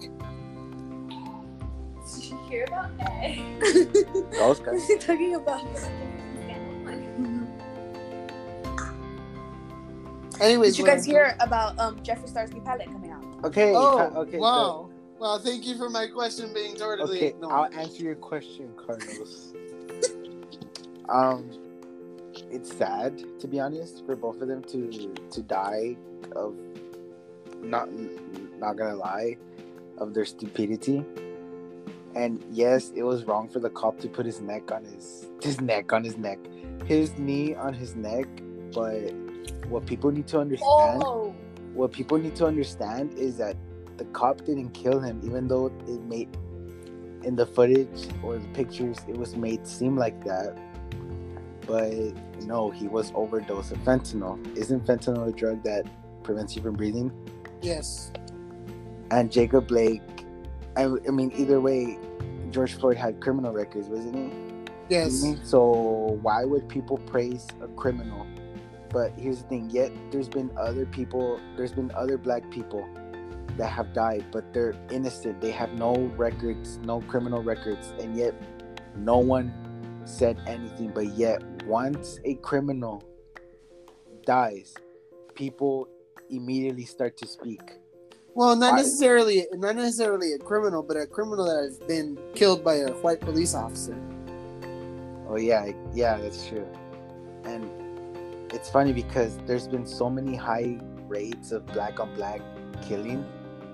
Speaker 4: Did you hear about that?
Speaker 1: Those
Speaker 3: What
Speaker 1: guys.
Speaker 3: is he talking about?
Speaker 2: Anyways,
Speaker 3: Did you guys
Speaker 2: Lorenzo.
Speaker 3: hear about um Jeffree Star's new palette coming out?
Speaker 1: Okay.
Speaker 2: Oh,
Speaker 1: okay.
Speaker 2: wow.
Speaker 1: the-
Speaker 2: Well, thank you for my question being totally
Speaker 1: Okay,
Speaker 2: ignored.
Speaker 1: I'll answer your question, Carlos. um, it's sad, to be honest, for both of them to to die of not not gonna lie of their stupidity. And yes, it was wrong for the cop to put his neck on his his neck on his neck, his knee on his neck. But what people need to understand,
Speaker 3: Oh,
Speaker 1: what people need to understand is that the cop didn't kill him, even though it made in the footage or the pictures it was made seem like that. But no, he was overdosed of fentanyl. Isn't fentanyl a drug that prevents you from breathing?
Speaker 2: Yes.
Speaker 1: And Jacob Blake, I, I mean, either way, George Floyd had criminal records, wasn't he?
Speaker 2: Yes.
Speaker 1: Didn't he? So why would people praise a criminal? But here's the thing, yet there's been other people, there's been other black people that have died, but they're innocent. They have no records, no criminal records, and yet no one said anything. But yet once a criminal dies, people immediately start to speak.
Speaker 2: Well, not
Speaker 1: Why?
Speaker 2: necessarily, not necessarily a criminal, but a criminal that has been killed by a white police officer.
Speaker 1: Oh yeah, yeah, that's true. And it's funny because there's been so many high rates of black on black killing,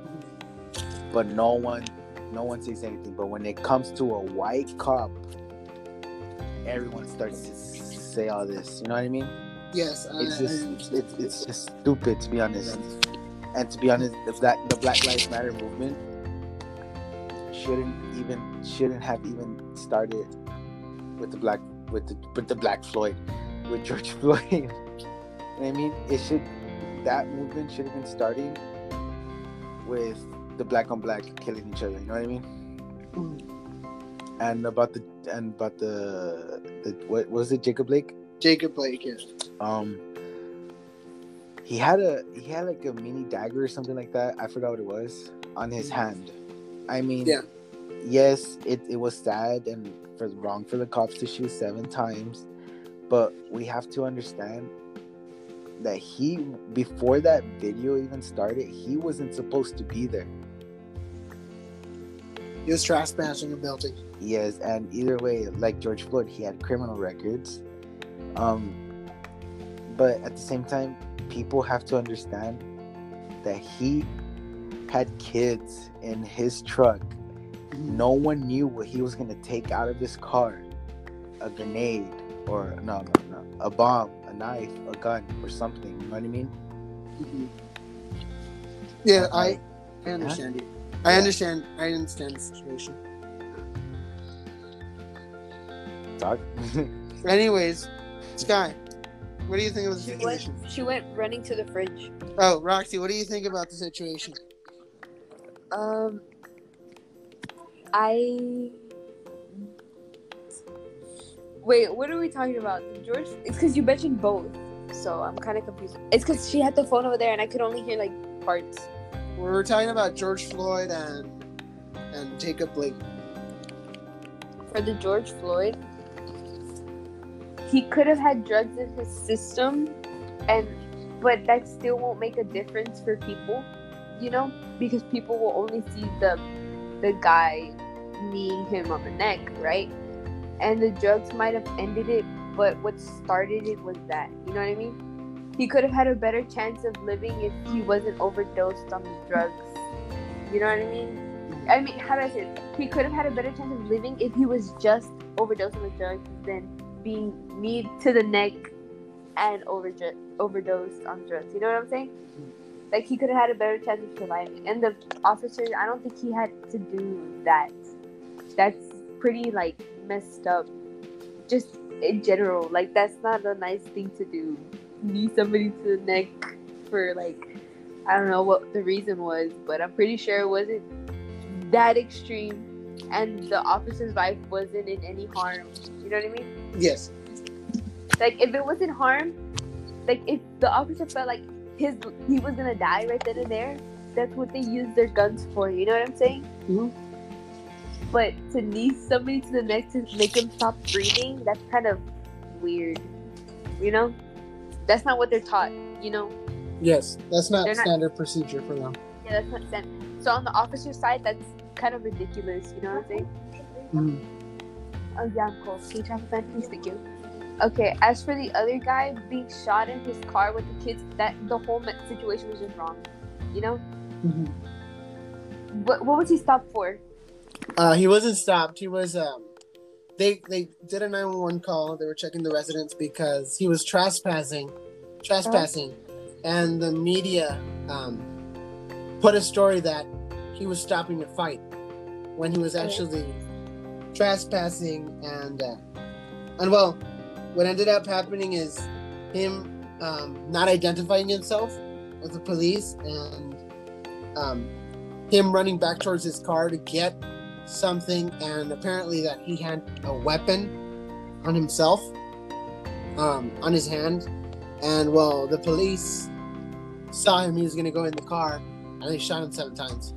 Speaker 1: but no one, no one says anything. But when it comes to a white cop, everyone starts to say all this. You know what I mean?
Speaker 2: Yes, I,
Speaker 1: It's
Speaker 2: I
Speaker 1: just,
Speaker 2: understand.
Speaker 1: it's, it's just stupid, to be honest. And to be honest, the black the Black Lives Matter movement shouldn't even shouldn't have even started with the black with the with the Black Floyd, with George Floyd. You know what I mean? It should that movement should have been starting with the black on black killing each other. You know what I mean? And about the and about the the what was it, Jacob Blake?
Speaker 2: Jacob Blake, yes.
Speaker 1: Um, he had a he had like a mini dagger or something like that. I forgot what it was on his hand. I mean,
Speaker 2: Yeah.
Speaker 1: yes, it, it was sad and for wrong for the cops to shoot seven times, but we have to understand that he before that video even started, he wasn't supposed to be there.
Speaker 2: He was trespassing a building.
Speaker 1: Yes, and either way, like George Floyd, he had criminal records. Um, but at the same time, people have to understand that he had kids in his truck. No one knew what he was gonna take out of his car. A grenade, or no, no, no, a bomb, a knife, a gun, or something. You know what I mean?
Speaker 2: Mm-hmm. Yeah,
Speaker 1: Uh,
Speaker 2: I, I understand you. I
Speaker 1: Yeah.
Speaker 2: understand. I understand the situation.
Speaker 1: Dog.
Speaker 2: Anyways, Sky, what do you think of the
Speaker 3: she went.
Speaker 2: situation?
Speaker 3: She went running to the fridge.
Speaker 2: Oh, Roxy, what do you think about the situation?
Speaker 3: Um, I wait. What are we talking about? George? It's because you mentioned both, so I'm kind of confused. It's because she had the phone over there, and I could only hear like parts.
Speaker 2: We were talking about George Floyd and and Jacob Blake.
Speaker 3: For the George Floyd, he could have had drugs in his system, and but that still won't make a difference for people, you know, because people will only see the the guy kneeing him on the neck, right? And the drugs might have ended it, but what started it was that, you know what I mean? He could have had a better chance of living if he wasn't overdosed on the drugs. You know what I mean? I mean, how do I say it? He could have had a better chance of living if he was just overdosed on the drugs than being kneed to the neck and overd- overdosed on drugs. You know what I'm saying? Like, he could have had a better chance of surviving. And the officer, I don't think he had to do that. That's pretty, like, messed up. Just in general. Like, that's not a nice thing to do. Knee somebody to the neck for, like, I don't know what the reason was, but I'm pretty sure it wasn't that extreme. And the officer's life wasn't in any harm. You know what I mean?
Speaker 2: Yes.
Speaker 3: Like, if it wasn't harm, like, if the officer felt like his he was gonna die right then and there, that's what they use their guns for. You know what I'm saying?
Speaker 2: Mm-hmm.
Speaker 3: But to knee somebody to the neck to make him stop breathing, that's kind of weird. You know? That's not what they're taught, you know?
Speaker 2: Yes. That's not
Speaker 3: They're not-
Speaker 2: standard procedure for them.
Speaker 3: Yeah, that's not sense. So on the officer side, that's kind of ridiculous. You know what I'm saying?
Speaker 2: Mhm.
Speaker 3: Oh yeah, I'm cool. Can you traffic fan, please? Thank you. Okay. As for the other guy being shot in his car with the kids, that the whole situation was just wrong. You know?
Speaker 2: Mhm.
Speaker 3: What What was he stopped for?
Speaker 2: Uh, he wasn't stopped. He was um, they they did a nine one one call. They were checking the residence because he was trespassing, trespassing, and the media um put a story that he was stopping a fight when he was actually trespassing, and uh, and well, what ended up happening is him um, not identifying himself with the police, and um, him running back towards his car to get something, and apparently that he had a weapon on himself, um, on his hand, and well, the police saw him. He was gonna go in the car, and they shot him seven times.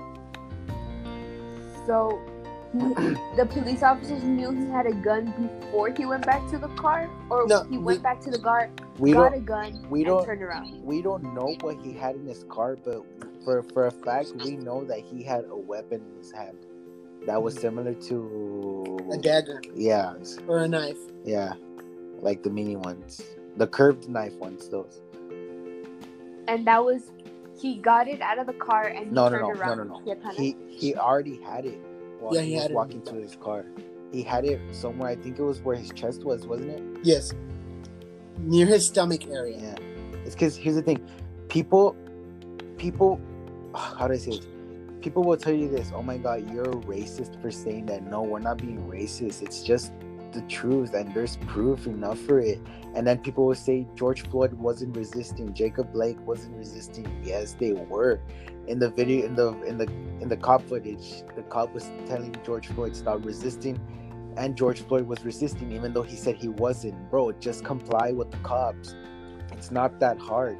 Speaker 3: So he, the police officers knew he had a gun before he went back to the car, or
Speaker 2: No,
Speaker 3: he
Speaker 2: we-
Speaker 3: went back to the car,
Speaker 1: We
Speaker 3: got
Speaker 1: don't
Speaker 3: a gun,
Speaker 1: we
Speaker 3: and
Speaker 1: don't-
Speaker 3: turned around.
Speaker 1: we don't know what he had in his car, but for for a fact, we know that he had a weapon in his hand that was similar to
Speaker 2: A dagger
Speaker 1: Yeah,
Speaker 2: or a knife.
Speaker 1: yeah, like the mini ones, the curved knife ones. Those.
Speaker 3: And that was, he got it out of the car and he
Speaker 1: No, no,
Speaker 3: turned
Speaker 1: no, no,
Speaker 3: around.
Speaker 1: no, no.
Speaker 3: He had kind of-
Speaker 1: He he already had it while
Speaker 2: Yeah,
Speaker 1: he,
Speaker 2: he
Speaker 1: was
Speaker 2: had it.
Speaker 1: walking to his car. He had it somewhere. I think it was where his chest was, wasn't it?
Speaker 2: Yes, near his stomach area.
Speaker 1: Yeah. It's because here's the thing, people, people, how do I say it? People will tell you this. Oh my God, you're a racist for saying that. No, we're not being racist. It's just the truth, and there's proof enough for it. And then people will say George Floyd wasn't resisting, Jacob Blake wasn't resisting. Yes, they were. In the video, in the in the in the cop footage, the cop was telling George Floyd stop resisting, and George Floyd was resisting, even though he said he wasn't. Bro, just comply with the cops. It's not that hard.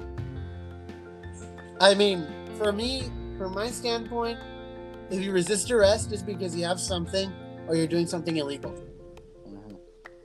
Speaker 2: I mean, for me, from my standpoint, if you resist arrest, it's because you have something or you're doing something illegal.
Speaker 1: Mhm.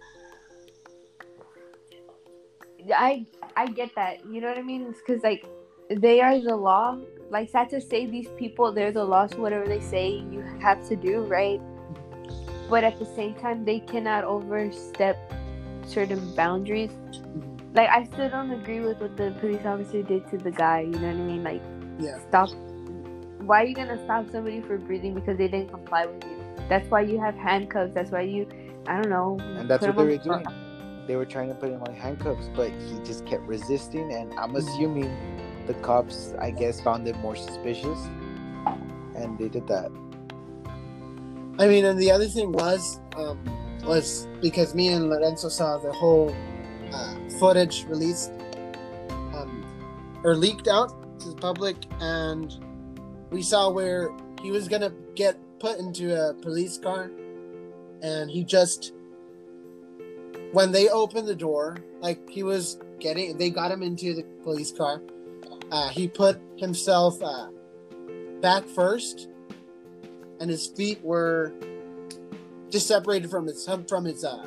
Speaker 3: I I get that. You know what I mean? It's because like they are the law. Like sad to say, these people, they're the law. So whatever they say, you have to do, right? But at the same time, they cannot overstep certain boundaries. Like I still don't agree with what the police officer did to the guy. You know what I mean? Like
Speaker 2: Yeah.
Speaker 3: stop. Why are you gonna stop somebody for breathing because they didn't comply with you? That's why you have handcuffs. That's why you, I don't know.
Speaker 1: And that's
Speaker 3: put
Speaker 1: what they
Speaker 3: them
Speaker 1: were
Speaker 3: on the
Speaker 1: doing. They were trying to put him on handcuffs, but he just kept resisting. And I'm assuming the cops, I guess, found it more suspicious, and they did that.
Speaker 2: I mean, and the other thing was, um, was because me and Lorenzo saw the whole uh, footage released, um, or leaked out to the public, and we saw where he was gonna get put into a police car, and he just, when they opened the door, like he was getting, they got him into the police car. Uh, he put himself uh, back first, and his feet were just separated from his from his uh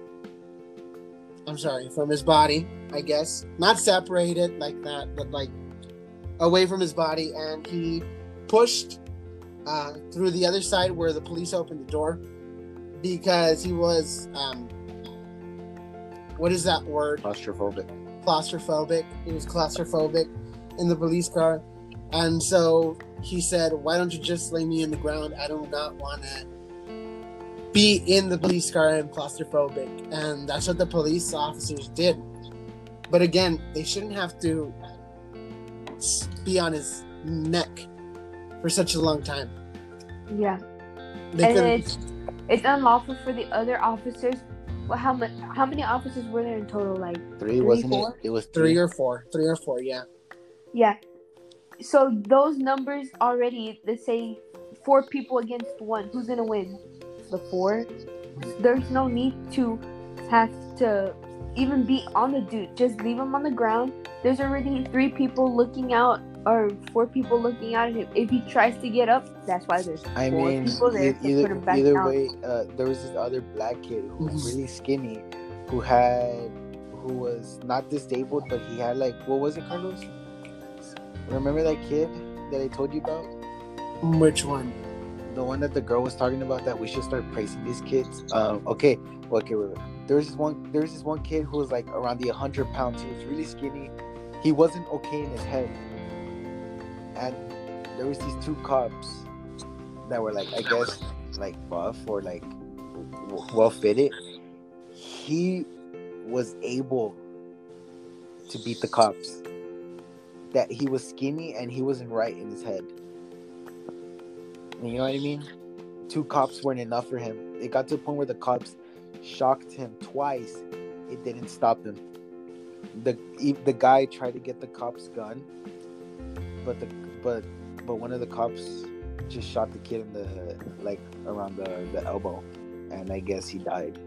Speaker 2: I'm sorry, from his body, I guess. Not separated like that, but like away from his body, and he pushed uh, through the other side where the police opened the door because he was um what is that word?
Speaker 1: Claustrophobic.
Speaker 2: Claustrophobic. He was claustrophobic in the police car. And so he said, why don't you just lay me in the ground? I do not want to be in the police car. I'm claustrophobic. And that's what the police officers did. But again, they shouldn't have to be on his neck for such a long time.
Speaker 3: Yeah.
Speaker 2: They
Speaker 3: And
Speaker 2: couldn't-
Speaker 3: it's it's unlawful for the other officers. Well, how many how many officers were there in total? Like
Speaker 1: Three,
Speaker 3: Three,
Speaker 1: wasn't
Speaker 3: four?
Speaker 1: it? It was
Speaker 2: three
Speaker 1: three.
Speaker 2: or four. Three or four, yeah.
Speaker 3: yeah. So those numbers already, let's say four people against one. Who's gonna win? The four. There's no need to have to even be on the dude. Just leave him on the ground. There's already three people looking out, or four people looking out at him. If he tries to get up, that's why there's
Speaker 1: I
Speaker 3: four
Speaker 1: mean,
Speaker 3: people there
Speaker 1: e-
Speaker 3: to
Speaker 1: either,
Speaker 3: put him back
Speaker 1: either
Speaker 3: down.
Speaker 1: way, uh, there was this other black kid who was
Speaker 2: Mhm.
Speaker 1: really skinny, who had, who was not disabled, but he had like, what was it, Carlos? Remember that kid that I told you about?
Speaker 2: Which one?
Speaker 1: The one that the girl was talking about, that we should start praising these kids. Um, okay, okay, wait, wait. There was this one. There was this one kid who was like around the hundred pounds. He was really skinny. He wasn't okay in his head, and there was these two cops that were like, I guess, like buff or like w- well fitted. He was able to beat the cops. That he was skinny and he wasn't right in his head. You know what I mean? Two cops weren't enough for him. It got to the point where the cops shocked him twice. It didn't stop him. The the guy tried to get the cop's gun, but the but but one of the cops just shot the kid in the like around the, the elbow, and I guess he died.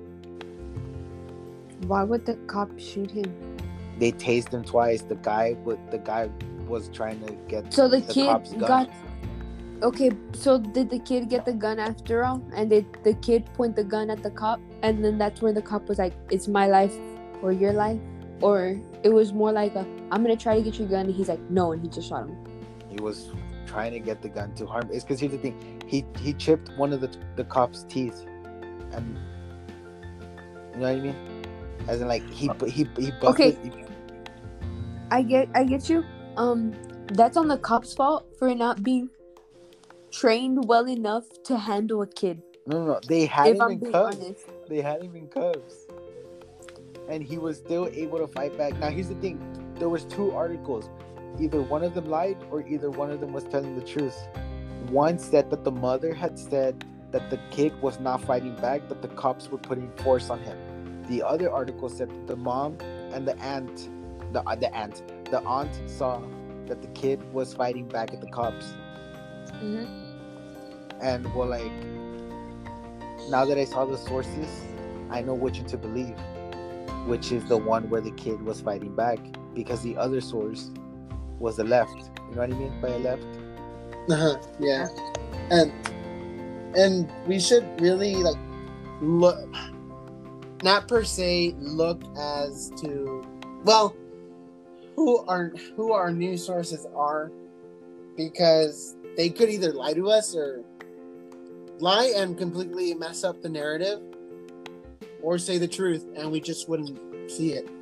Speaker 3: Why would the cop shoot him?
Speaker 1: They tased him twice. The guy with the guy was trying to get
Speaker 3: So the,
Speaker 1: the
Speaker 3: kid
Speaker 1: cop's gun.
Speaker 3: got. Okay, so did the kid get the gun after all? And did the kid point the gun at the cop? And then that's where the cop was like, "It's my life or your life," or it was more like a, "I'm gonna try to get your gun," and he's like, "No," and he just shot him.
Speaker 1: He was trying to get the gun to harm. It's because here's the thing. He he chipped one of the the cop's teeth, and you know what I mean. As in, like he he he busted.
Speaker 3: Okay.
Speaker 1: He,
Speaker 3: I get, I get you. Um, that's on the cop's fault for not being trained well enough to handle a kid.
Speaker 1: no, no, no. They had
Speaker 3: If
Speaker 1: him
Speaker 3: I'm
Speaker 1: in
Speaker 3: being
Speaker 1: cuffs.
Speaker 3: honest.
Speaker 1: They had him in cuffs, and he was still able to fight back. Now here's the thing. There was two articles. Either one of them lied, or either one of them was telling the truth. One said that the mother had said that the kid was not fighting back, but the cops were putting force on him. The other article said that the mom and the aunt, the uh, the aunt, the aunt saw that the kid was fighting back at the cops.
Speaker 3: Mm-hmm.
Speaker 1: And well, like, now that I saw the sources, I know which one to believe, which is the one where the kid was fighting back, because the other source was the left. You know what I mean by a left?
Speaker 2: Uh-huh, yeah, and and we should really like look, not per se look as to well who our who our news sources are, because they could either lie to us or lie and completely mess up the narrative, or say the truth and we just wouldn't see it.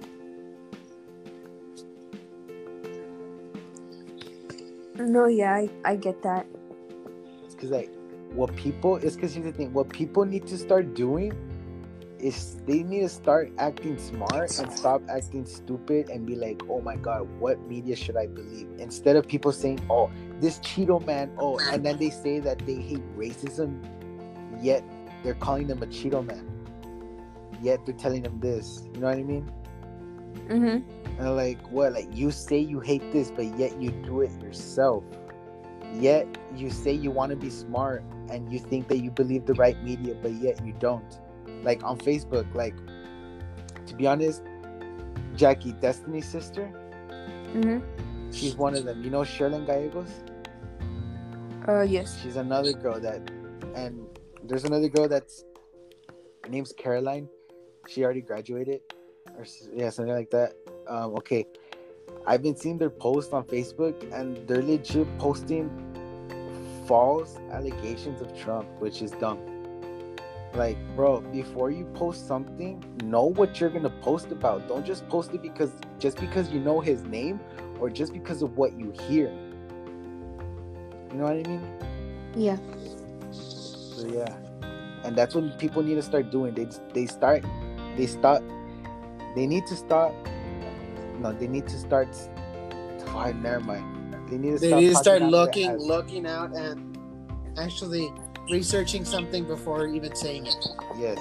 Speaker 3: No, yeah, I, I get that.
Speaker 1: It's because like what people it's because here's the thing. What people need to start doing is they need to start acting smart and stop acting stupid and be like, oh my god, what media should I believe? Instead of people saying, oh, this Cheeto man, oh, and then they say that they hate racism, yet they're calling them a Cheeto man. Yet they're telling them this. You know what I mean?
Speaker 3: Mm-hmm.
Speaker 1: And like, what? Like, you say you hate this, but yet you do it yourself. Yet you say you want to be smart and you think that you believe the right media, but yet you don't. Like on Facebook, like, to be honest, Jackie, Destiny's sister,
Speaker 3: Mm-hmm.
Speaker 1: she's one of them. You know Sherlyn Gallegos?
Speaker 3: Uh, yes.
Speaker 1: She's another girl that, and there's another girl that's, her name's Caroline. She already graduated, or yeah, something like that. Um, okay, I've been seeing their posts on Facebook, and they're legit posting false allegations of Trump, which is dumb. Like, bro, before you post something, know what you're gonna post about. Don't just post it because just because you know his name or just because of what you hear. You know what I mean?
Speaker 3: Yeah.
Speaker 1: So yeah, and that's what people need to start doing. They they start, they start, they need to start. No, they need to start. Oh, never mind. They need to.
Speaker 2: They
Speaker 1: stop
Speaker 2: need to start
Speaker 1: talking out
Speaker 2: looking,
Speaker 1: their ass.
Speaker 2: looking out, and actually researching something before even saying it.
Speaker 1: Yes.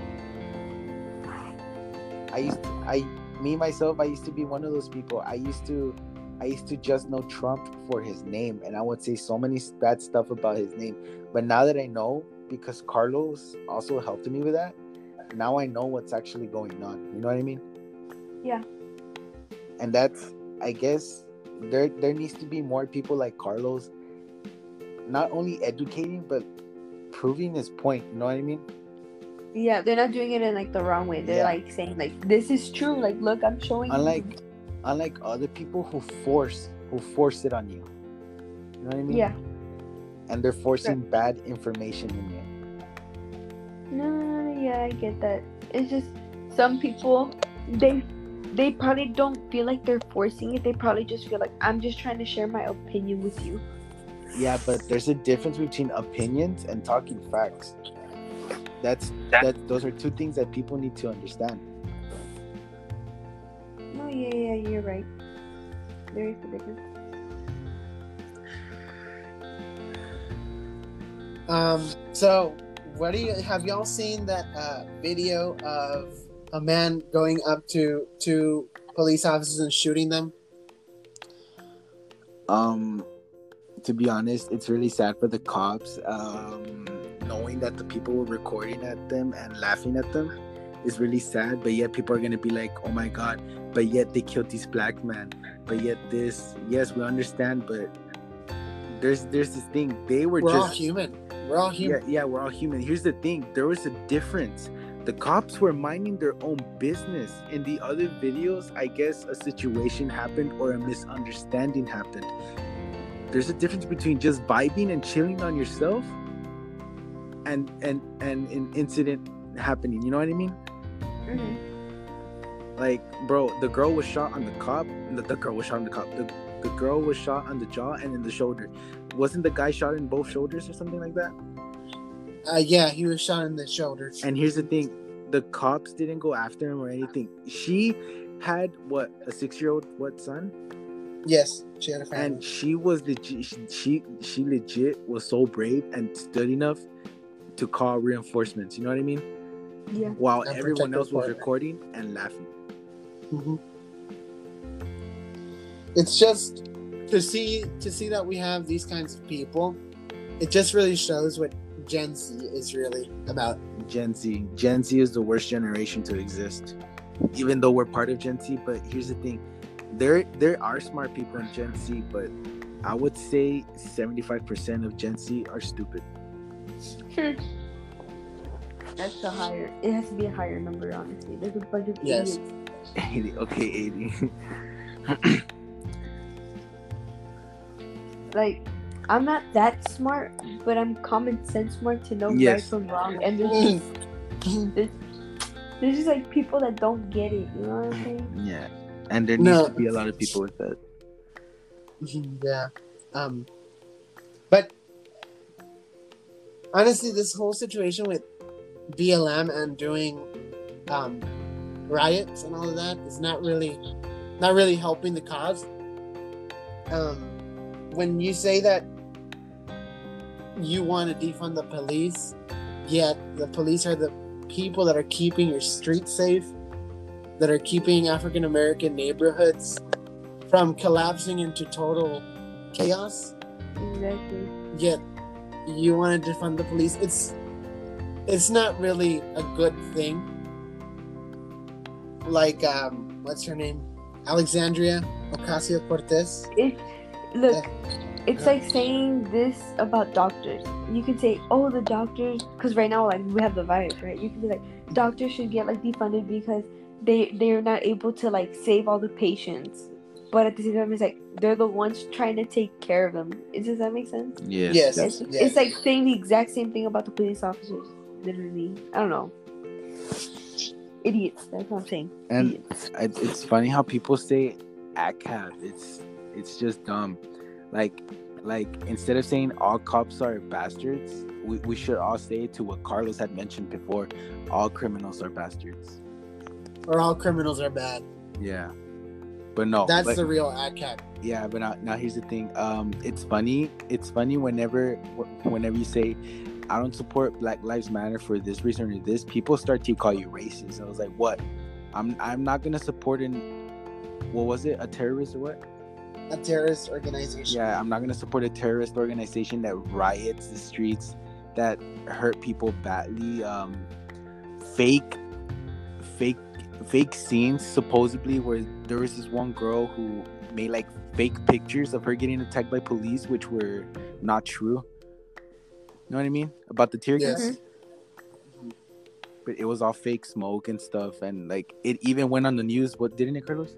Speaker 1: I used to, I me myself I used to be one of those people. I used to I used to just know Trump for his name, and I would say so many bad stuff about his name. But now that I know, because Carlos also helped me with that, now I know what's actually going on. You know what I mean?
Speaker 3: Yeah.
Speaker 1: And that's, I guess, there there needs to be more people like Carlos, not only educating but proving his point. You know what I mean?
Speaker 3: Yeah, they're not doing it in like the wrong way. They're
Speaker 1: Yeah.
Speaker 3: like saying like, "This is true." Like, look, I'm showing
Speaker 1: Unlike
Speaker 3: you.
Speaker 1: unlike other people who force who force it on you. You know what I mean?
Speaker 3: Yeah.
Speaker 1: and they're forcing bad information in it.
Speaker 3: No, no, no, yeah, I get that. It's just some people, they they probably don't feel like they're forcing it. They probably just feel like I'm just trying to share my opinion with you.
Speaker 1: Yeah, but there's a difference between opinions and talking facts. That's that. Those are two things that people need to understand.
Speaker 3: No, yeah, yeah, you're right. There is a difference.
Speaker 2: Um. So, what do you have? Y'all seen that uh, video of a man going up to two police officers and shooting them?
Speaker 1: Um, to be honest, it's really sad for the cops. Um, knowing that the people were recording at them and laughing at them is really sad. But yet people are gonna be like, "Oh my God!" But yet they killed this black man. But yet this, yes, we understand. But there's there's this thing. They were
Speaker 2: We're
Speaker 1: just
Speaker 2: all human. We're all human.
Speaker 1: Yeah, yeah, we're all human. Here's the thing. There was a difference. The cops were minding their own business. In the other videos, I guess a situation happened or a misunderstanding happened. There's a difference between just vibing and chilling on yourself and and and an incident happening. You know what I mean?
Speaker 3: Mm-hmm.
Speaker 1: Like, bro, the girl was shot on the cop. The, the girl was shot on the cop. The, the girl was shot on the jaw and in the shoulder. Wasn't the guy shot in both shoulders or something like that?
Speaker 2: Uh, yeah, he was shot in the shoulders.
Speaker 1: And here's the thing. The cops didn't go after him or anything. She had, what, a six-year-old, what, son?
Speaker 2: Yes, she had a family.
Speaker 1: And she was legit, she, she, she legit was so brave and stood enough to call reinforcements. You know what I mean?
Speaker 3: Yeah.
Speaker 1: While
Speaker 2: And
Speaker 1: everyone
Speaker 2: protect
Speaker 1: else
Speaker 2: her
Speaker 1: was
Speaker 2: partner.
Speaker 1: recording and laughing.
Speaker 2: Mm-hmm. It's just to see to see that we have these kinds of people. It just really shows what Gen Z is really about.
Speaker 1: Gen Z. Gen Z is the worst generation to exist. Even though we're part of Gen Z, but here's the thing. There there are smart people in Gen Z, but I would say seventy-five percent of Gen Z are stupid.
Speaker 3: That's a higher. It has to be a higher number, honestly. There's a bunch of
Speaker 2: Yes.
Speaker 3: idiots.
Speaker 1: eighty. Okay, eighty.
Speaker 3: Like, I'm not that smart, but I'm common sense smart to know
Speaker 1: Yes.
Speaker 3: right from wrong. And there's just, there's, there's just like people that don't get it. You know what I'm saying?
Speaker 1: Yeah. And there needs
Speaker 2: No.
Speaker 1: to be a lot of people with that.
Speaker 2: Yeah. Um. But honestly, this whole situation with B L M and doing um, riots and all of that is not really not really helping the cause. Um, when you say that you want to defund the police, yet the police are the people that are keeping your streets safe, that are keeping African American neighborhoods from collapsing into total chaos,
Speaker 3: Exactly.
Speaker 2: yet you want to defund the police. It's it's not really a good thing. Like um, what's her name? Alexandria Ocasio-Cortez.
Speaker 3: It look.
Speaker 2: Yeah.
Speaker 3: It's like saying this about doctors. You can say, "Oh, the doctors," because right now, like we have the virus, right? You can be like, "Doctors should get like defunded because they they're not able to like save all the patients." But at the same time, it's like they're the ones trying to take care of them. Does that make sense?
Speaker 1: Yes.
Speaker 2: Yes.
Speaker 3: It's,
Speaker 2: yes.
Speaker 3: it's like saying the exact same thing about the police officers. Literally, I don't know. Idiots. That's what I'm saying.
Speaker 1: And
Speaker 3: Idiots.
Speaker 1: it, it's funny how people say A C A B. It's it's just dumb. Like like instead of saying all cops are bastards, we, we should all say to what Carlos had mentioned before, all criminals are bastards.
Speaker 2: Or all criminals are bad.
Speaker 1: Yeah. But no.
Speaker 2: That's
Speaker 1: but,
Speaker 2: the real A C A B.
Speaker 1: yeah, but now, now here's the thing. Um it's funny. It's funny whenever whenever you say I don't support Black Lives Matter for this reason or this, people start to call you racist. I was like, what? I'm I'm not gonna support an what was it? A terrorist or what?
Speaker 2: A terrorist organization.
Speaker 1: Yeah, I'm not gonna support a terrorist organization that riots the streets, that hurt people badly. Um, fake, fake, fake scenes supposedly where there was this one girl who made like fake pictures of her getting attacked by police, which were not true. You know what I mean about the tear gas?
Speaker 2: Yes.
Speaker 1: But it was all fake smoke and stuff, and like it even went on the news. What didn't it, Carlos?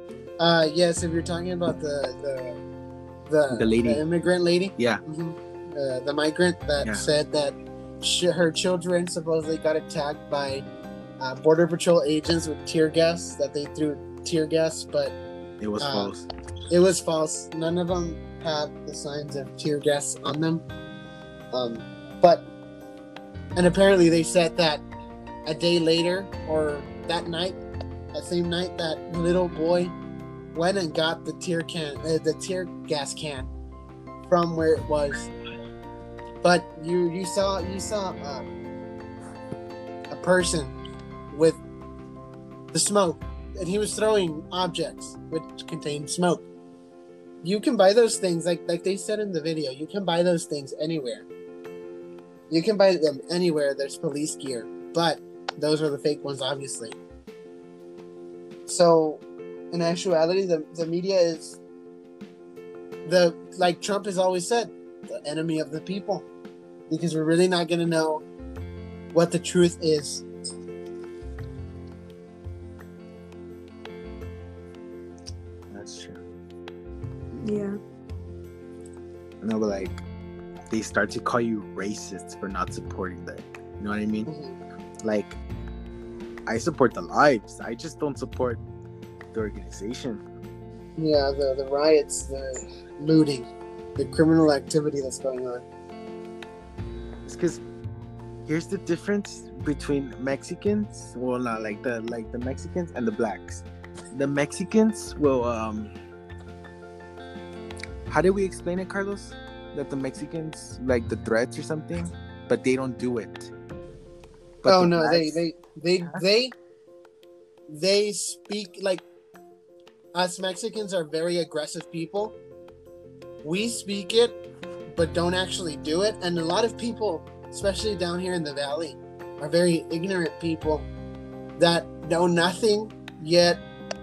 Speaker 2: Uh, yes. If you're talking about the the the,
Speaker 1: The lady.
Speaker 2: immigrant lady.
Speaker 1: Yeah.
Speaker 2: hmm uh, the migrant that
Speaker 1: Yeah.
Speaker 2: said that sh- her children supposedly got attacked by uh, border patrol agents with tear gas, that they threw tear gas, but
Speaker 1: It was
Speaker 2: Uh,
Speaker 1: false.
Speaker 2: it was false. None of them had the signs of tear gas on them. Um, but, and apparently they said that a day later, or that night, that same night, that little boy went and got the tear can, uh, the tear gas can from where it was. But you you saw you saw uh, a person with the smoke, and he was throwing objects which contained smoke. You can buy those things, like like they said in the video. You can buy those things anywhere. You can buy them anywhere. There's police gear, but those are the fake ones, obviously. So, in actuality, the the media is the like Trump has always said, the enemy of the people, because we're really not going to know what the truth is.
Speaker 1: That's true.
Speaker 3: Yeah.
Speaker 1: No, but like, they start to call you racist for not supporting them. You know what I mean?
Speaker 2: Mhm.
Speaker 1: Like, I support the lives. I just don't support the organization.
Speaker 2: Yeah, the the riots, the looting, the criminal activity that's going on.
Speaker 1: It's because here's the difference between Mexicans. Well, not like the like the Mexicans and the blacks. The Mexicans will um. How do we explain it, Carlos? That the Mexicans like the threats or something, but they don't do it. But
Speaker 2: oh
Speaker 1: the
Speaker 2: no,
Speaker 1: blacks-
Speaker 2: they they they they they speak like us Mexicans are very aggressive people. We speak it, but don't actually do it. And a lot of people, especially down here in the valley, are very ignorant people that know nothing, yet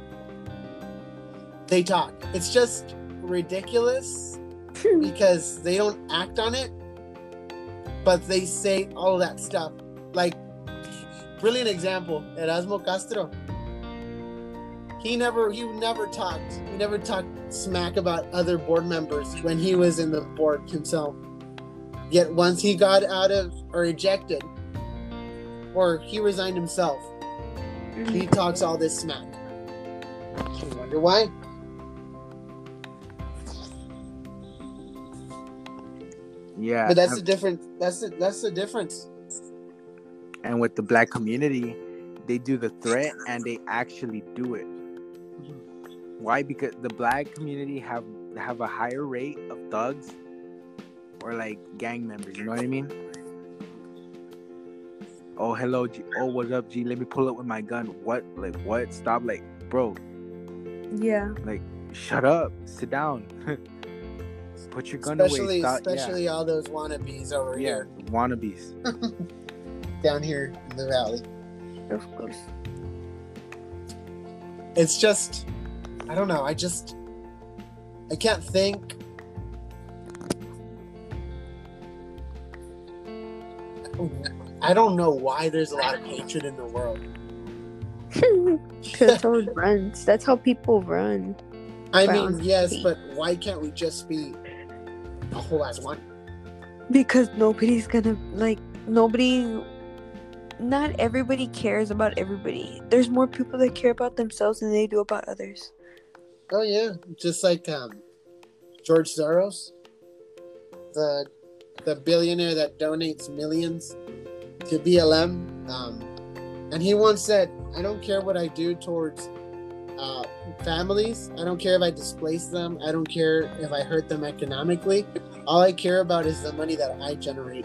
Speaker 2: they talk. It's just ridiculous because they don't act on it, but they say all that stuff. Like, brilliant example, Erasmo Castro. He never, he never talked. He never talked smack about other board members when he was in the board himself. Yet once he got out of or ejected, or he resigned himself, he talks all this smack. I wonder why.
Speaker 1: yeah,
Speaker 2: But that's
Speaker 1: and,
Speaker 2: the difference. That's the that's the difference.
Speaker 1: and with the black community, they do the threat and they actually do it. Why? Because the black community have have a higher rate of thugs or like gang members. You know what I mean? Oh, hello, G. Oh, what's up, G? Let me pull up with my gun. What? Like, what? Stop. Like, bro,
Speaker 3: Yeah.
Speaker 1: like, shut up. Sit down. Put your gun
Speaker 2: Especially,
Speaker 1: away. Stop.
Speaker 2: especially all those wannabes over
Speaker 1: Yeah.
Speaker 2: here,
Speaker 1: yeah, wannabes.
Speaker 2: down here in the valley.
Speaker 3: Of course.
Speaker 2: It's just, I don't know. I just, I can't think. I don't know why there's a lot of hatred in the world.
Speaker 3: That's how it runs. That's how people run.
Speaker 2: I
Speaker 3: Violence
Speaker 2: mean,
Speaker 3: and
Speaker 2: yes,
Speaker 3: hate.
Speaker 2: but why can't we just be a whole ass one?
Speaker 3: Because nobody's gonna like nobody. Not everybody cares about everybody. There's more people that care about themselves than they do about others.
Speaker 2: Oh yeah, just like um, George Soros, the the billionaire that donates millions to B L M, um, and he once said, "I don't care what I do towards uh, families. I don't care if I displace them. I don't care if I hurt them economically. All I care about is the money that I generate."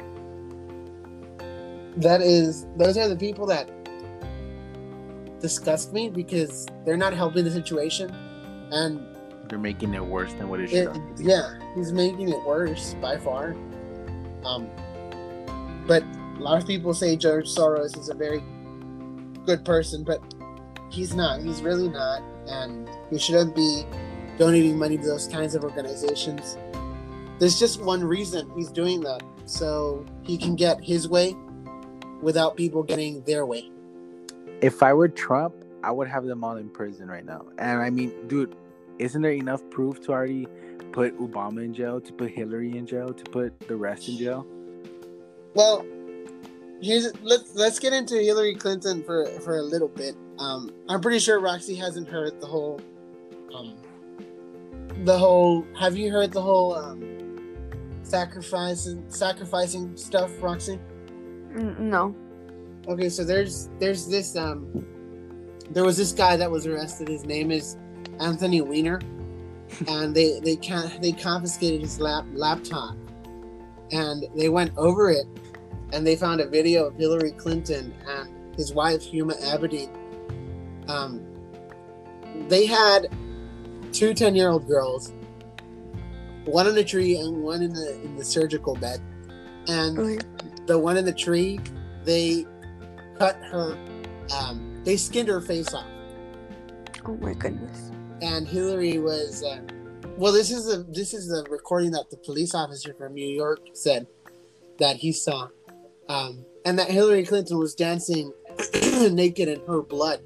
Speaker 2: That is, those are the people that disgust me because they're not helping the situation, and
Speaker 1: They're making it worse than what it
Speaker 2: it,
Speaker 1: should be.
Speaker 2: yeah, he's making it worse by far. Um, but a lot of people say George Soros is a very good person, but he's not. He's really not, and he shouldn't be donating money to those kinds of organizations. There's just one reason he's doing that, so he can get his way without people getting their way.
Speaker 1: If I were Trump, I would have them all in prison right now. And I mean, dude, isn't there enough proof to already put Obama in jail, to put Hillary in jail, to put the rest in jail.
Speaker 2: Well, here's let's let's get into Hillary Clinton for for a little bit. Um, I'm pretty sure Roxy hasn't heard the whole, um, the whole. Have you heard the whole um, sacrificing sacrificing stuff, Roxy?
Speaker 3: Mm, no.
Speaker 2: Okay, so there's there's this um, there was this guy that was arrested. His name is Anthony Weiner, and they they can they confiscated his lap laptop, and they went over it, and they found a video of Hillary Clinton and his wife Huma Abedin. Um, they had two ten-year-old girls, one in a tree and one in the in the surgical bed, and
Speaker 3: Okay.
Speaker 2: the one in the tree, they cut her, um, they skinned her face off,
Speaker 3: Oh my goodness.
Speaker 2: and Hillary was, uh, well, this is a this is the recording that the police officer from New York said that he saw, um, and that Hillary Clinton was dancing naked in her blood.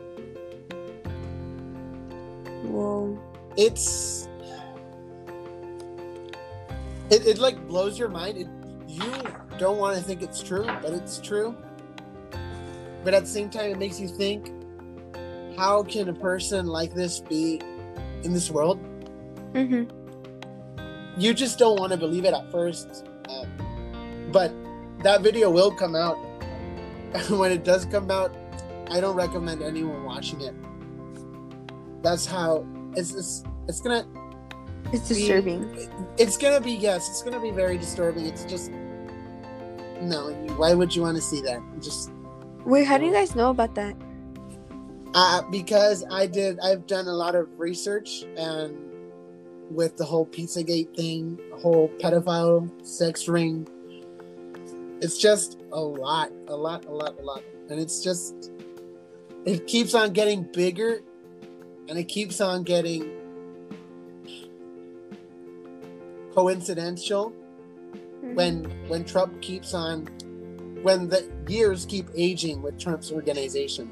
Speaker 3: Whoa.
Speaker 2: It's it, it like blows your mind. It, you don't want to think it's true, but it's true. But at the same time, it makes you think, how can a person like this be in this world?
Speaker 3: Mhm.
Speaker 2: You just don't want to believe it at first. Um, but that video will come out. And when it does come out, I don't recommend anyone watching it. That's how it's it's, it's gonna
Speaker 3: It's
Speaker 2: be-
Speaker 3: disturbing.
Speaker 2: It's gonna be yes. It's gonna be very disturbing. It's just no. You, why would you want to see that? Just
Speaker 3: Wait, how do you guys know about that?
Speaker 2: uh, because I did. I've done a lot of research, and with the whole Pizzagate thing, the whole pedophile sex ring, it's just a lot, a lot, a lot, a lot, and it's just it keeps on getting bigger, and it keeps on getting coincidental. when when Trump keeps on, when the years keep aging with Trump's organization.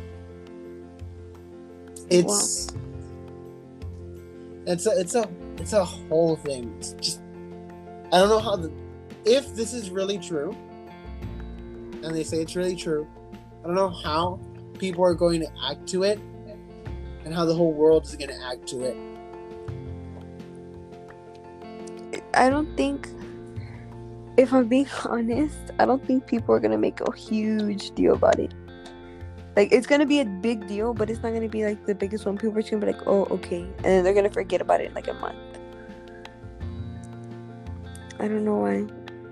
Speaker 2: It's it's a it's a it's a whole thing. It's just I don't know how the if this is really true, and they say it's really true, I don't know how people are going to act to it, and how the whole world is going to act to it.
Speaker 3: I don't think, if I'm being honest, I don't think people are gonna make a huge deal about it. Like, it's gonna be a big deal, but it's not gonna be like the biggest one. People are just gonna be like, "Oh, okay," and then they're gonna forget about it in like a month. I don't know why.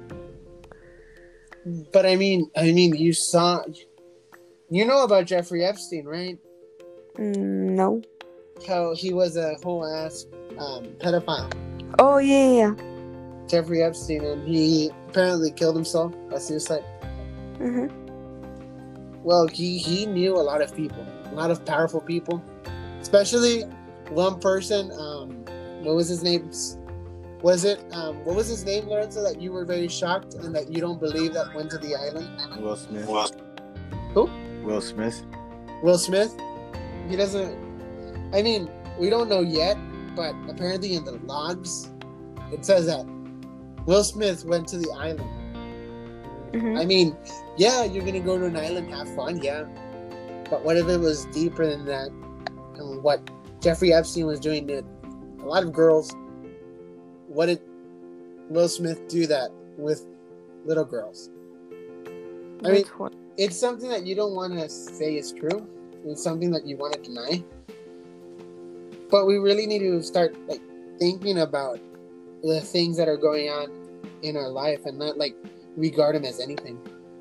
Speaker 2: But I mean, I mean, you saw, you know about Jeffrey Epstein, right?
Speaker 3: Mm, no.
Speaker 2: How he was a whole ass um, pedophile,
Speaker 3: Oh yeah, yeah, yeah.
Speaker 2: Jeffrey Epstein, and he apparently killed himself by suicide.
Speaker 3: Mhm.
Speaker 2: Well, he he knew a lot of people, a lot of powerful people, especially one person. Um, what was his name? Was it um, what was his name, Lorenzo? That you were very shocked and that you don't believe that went to the island.
Speaker 1: Will Smith.
Speaker 2: Who?
Speaker 1: Will Smith.
Speaker 2: Will Smith. He doesn't. I mean, we don't know yet, but apparently in the logs, it says that Will Smith went to the island.
Speaker 3: Mhm.
Speaker 2: I mean, yeah, you're gonna go to an island, have fun, yeah. But what if it was deeper than that? And what Jeffrey Epstein was doing to a lot of girls. What did Will Smith do that with little girls? I mean,
Speaker 3: That's hor-
Speaker 2: it's something that you don't want to say is true. It's something that you want to deny. But we really need to start like thinking about the things that are going on in our life and not like regard them as anything.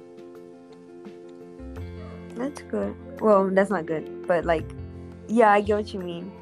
Speaker 3: That's good. Well, that's not good, but like, yeah, I get what you mean.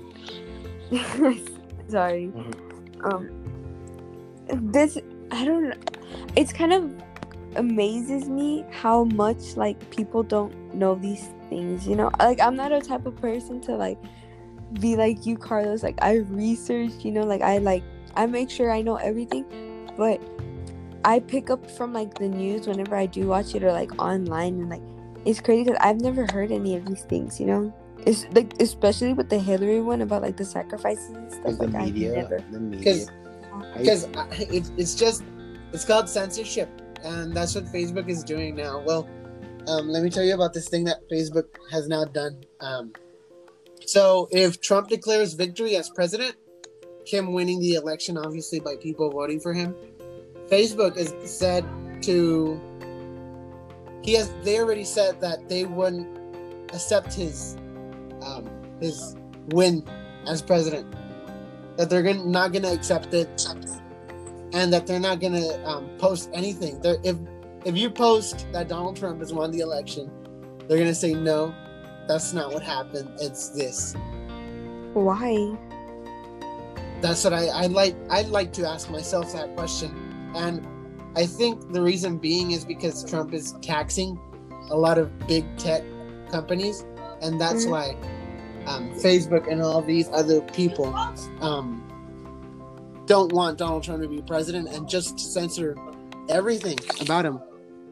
Speaker 3: Sorry. Um, this I don't. It's kind of amazes me how much like people don't know these things. You know, like I'm not a type of person to like be like you, Carlos. Like I research. You know, like I like I make sure I know everything, but I pick up from like the news whenever I do watch it or like online, and like it's crazy because I've never heard any of these things. You know, It's like especially with the Hillary one about like the sacrifices and stuff.
Speaker 1: Because the
Speaker 3: Like I
Speaker 1: media,
Speaker 3: never.
Speaker 1: the media.
Speaker 2: Because
Speaker 1: I-
Speaker 2: because it's it's just it's called censorship, and that's what Facebook is doing now. Well, um, let me tell you about this thing that Facebook has now done. Um, so if Trump declares victory as president, him winning the election, obviously by people voting for him, Facebook is said to. He has. They already said that they wouldn't accept his um, his win as president. That they're gonna, not going to accept it, and that they're not going to um, post anything. They're, if if you post that Donald Trump has won the election, they're going to say no, that's not what happened. It's this.
Speaker 3: Why?
Speaker 2: That's what I I like. I'd like to ask myself that question, and I think the reason being is because Trump is taxing a lot of big tech companies, and that's
Speaker 3: Mhm.
Speaker 2: why um, Facebook and all these other people um, don't want Donald Trump to be president and just censor everything about him.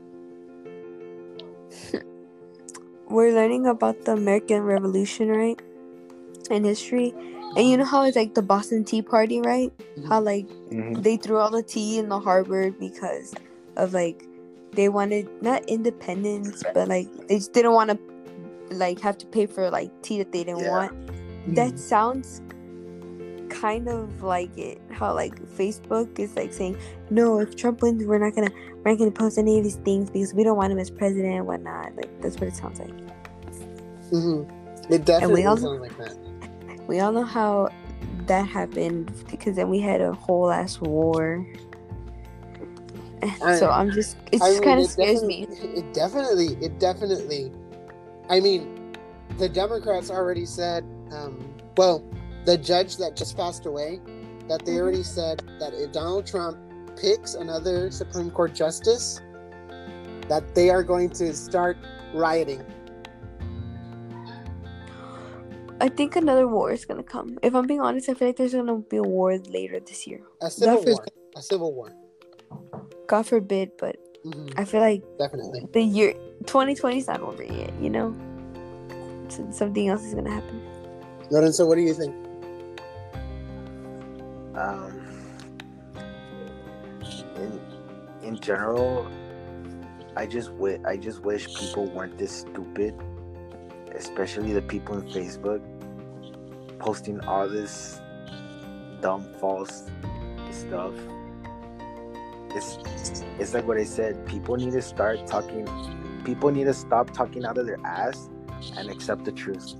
Speaker 3: We're learning about the American Revolution, right? In history. And you know how it's like the Boston Tea Party, right? How like
Speaker 1: Mhm.
Speaker 3: they threw all the tea in the harbor because of like they wanted not independence, but like they just didn't want to like have to pay for like tea that they didn't
Speaker 1: Yeah.
Speaker 3: want. That sounds kind of like it. How like Facebook is like saying, no, if Trump wins, we're not gonna we're not gonna post any of these things because we don't want him as president and whatnot. Like that's what it sounds like.
Speaker 2: Mm-hmm. It definitely
Speaker 3: all-
Speaker 2: sounds like that.
Speaker 3: We all know how that happened because then we had a whole ass war.
Speaker 2: I-
Speaker 3: So I'm just it
Speaker 2: I
Speaker 3: just
Speaker 2: mean,
Speaker 3: kind of
Speaker 2: it
Speaker 3: scares me.
Speaker 2: definitely- It definitely, it definitely. I mean, the Democrats already said. Um, well, the judge that just passed away, that they
Speaker 3: Mhm.
Speaker 2: already said that if Donald Trump picks another Supreme Court justice, that they are going to start rioting.
Speaker 3: I think another war is gonna come. If I'm being honest, I feel like there's gonna be a war later this year.
Speaker 2: A civil
Speaker 3: God, for-
Speaker 2: war. A civil war.
Speaker 3: God forbid, but
Speaker 2: hmm
Speaker 3: I feel like
Speaker 2: Definitely.
Speaker 3: the year twenty twenty is not over yet. You know, so something else is gonna happen.
Speaker 2: Lorenzo, what do you think?
Speaker 1: Um, in in general, I just wi- I just wish people weren't this stupid, especially the people in Facebook posting all this dumb, false stuff. It's it's like what I said. People need to start talking. People need to stop talking out of their ass and accept the truth.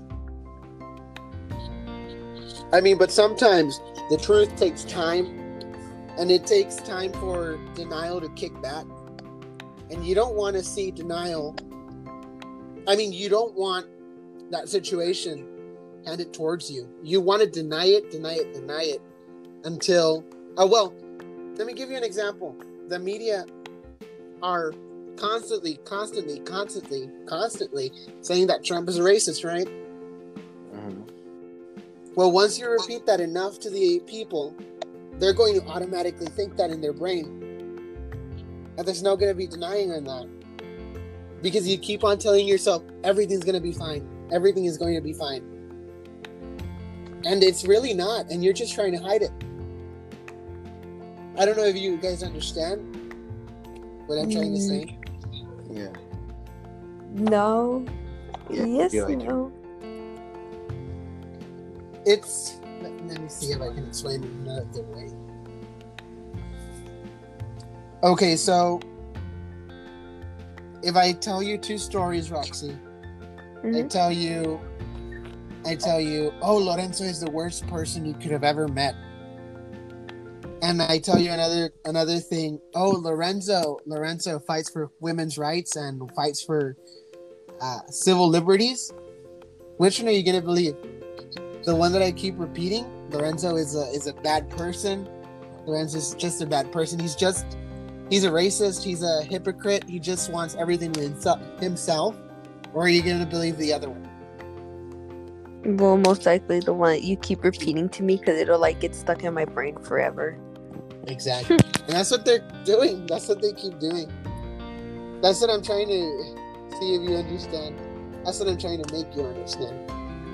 Speaker 2: I mean, but sometimes the truth takes time, and it takes time for denial to kick back. And you don't want to see denial. I mean, you don't want that situation handed towards you. You want to deny it, deny it, deny it until. Oh, well, let me give you an example. The media are constantly, constantly, constantly, constantly saying that Trump is a racist, right?
Speaker 1: Mhm.
Speaker 2: Well, once you repeat that enough to the people, they're going to automatically think that in their brain. And there's no going to be denying on that. Because you keep on telling yourself, everything's going to be fine. Everything is going to be fine. And it's really not. And you're just trying to hide it. I don't know if you guys understand what I'm trying to say.
Speaker 1: Yeah.
Speaker 3: No.
Speaker 1: Yeah,
Speaker 3: Yes.
Speaker 1: feel like it.
Speaker 3: No.
Speaker 2: It's... Let, let me see if I can explain it another way. Okay, so... If I tell you two stories, Roxy, I
Speaker 3: Mhm.
Speaker 2: tell you, I tell you, oh, Lorenzo is the worst person you could have ever met. And I tell you another another thing. Oh, Lorenzo, Lorenzo fights for women's rights and fights for uh, civil liberties. Which one are you gonna believe? The one that I keep repeating. Lorenzo is a is a bad person. Lorenzo is just a bad person. He's just he's a racist. He's a hypocrite. He just wants everything to himself. himself. Or are you gonna believe the other one?
Speaker 3: Well, most likely the one that you keep repeating to me because it'll like get stuck in my brain forever.
Speaker 2: Exactly. And that's what they're doing. That's what they keep doing. That's what I'm trying to see if you understand. That's what I'm trying to make you understand.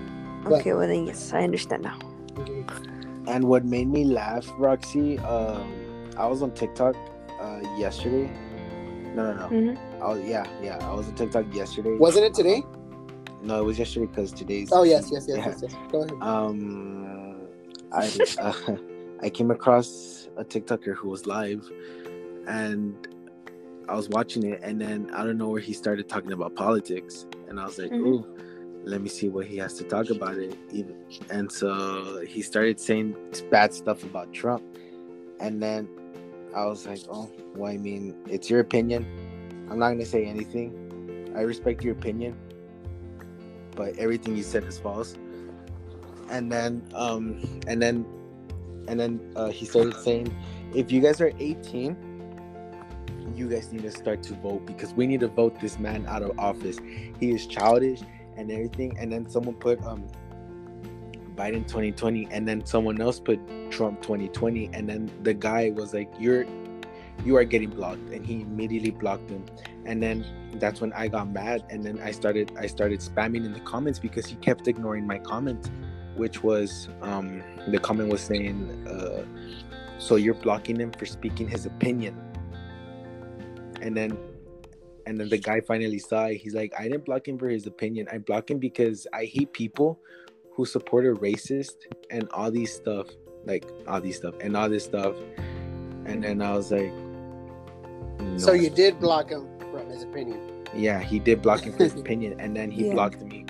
Speaker 3: Okay, well then yes, I understand now.
Speaker 1: And what made me laugh, Roxy, um, I was on TikTok uh, yesterday. No, no, no.
Speaker 3: Mm-hmm.
Speaker 1: I was, yeah, yeah. I was on TikTok yesterday.
Speaker 2: Wasn't it today?
Speaker 1: No, it was yesterday because today's.
Speaker 2: Oh yes, yes, yes,
Speaker 1: yeah.
Speaker 2: yes, yes. Go ahead.
Speaker 1: Um, I uh, I came across a TikToker who was live, and I was watching it, and then I don't know where he started talking about politics, and I was like,
Speaker 3: Mhm.
Speaker 1: "Ooh, let me see what he has to talk about it." Even, and so he started saying bad stuff about Trump, and then I was like, "Oh, well, I mean, it's your opinion. I'm not gonna say anything. I respect your opinion, but everything you said is false." And then, um, and then, and then uh, he started saying, "If you guys are eighteen, you guys need to start to vote because we need to vote this man out of office. He is childish and everything." And then someone put um Biden twenty twenty, and then someone else put Trump twenty twenty, and then the guy was like, "You're you are getting blocked," and he immediately blocked him. And then that's when I got mad, and then I started I started spamming in the comments because he kept ignoring my comment, which was um the comment was saying, uh, "So you're blocking him for speaking his opinion." And then and then the guy finally saw it. He's like, "I didn't block him for his opinion. I blocked him because I hate people who support a racist and all these stuff, like all these stuff and all this stuff." And then I was like, no.
Speaker 2: So you did block him from his opinion.
Speaker 1: Yeah, he did block him for his opinion, and then he
Speaker 3: Yeah.
Speaker 1: blocked me.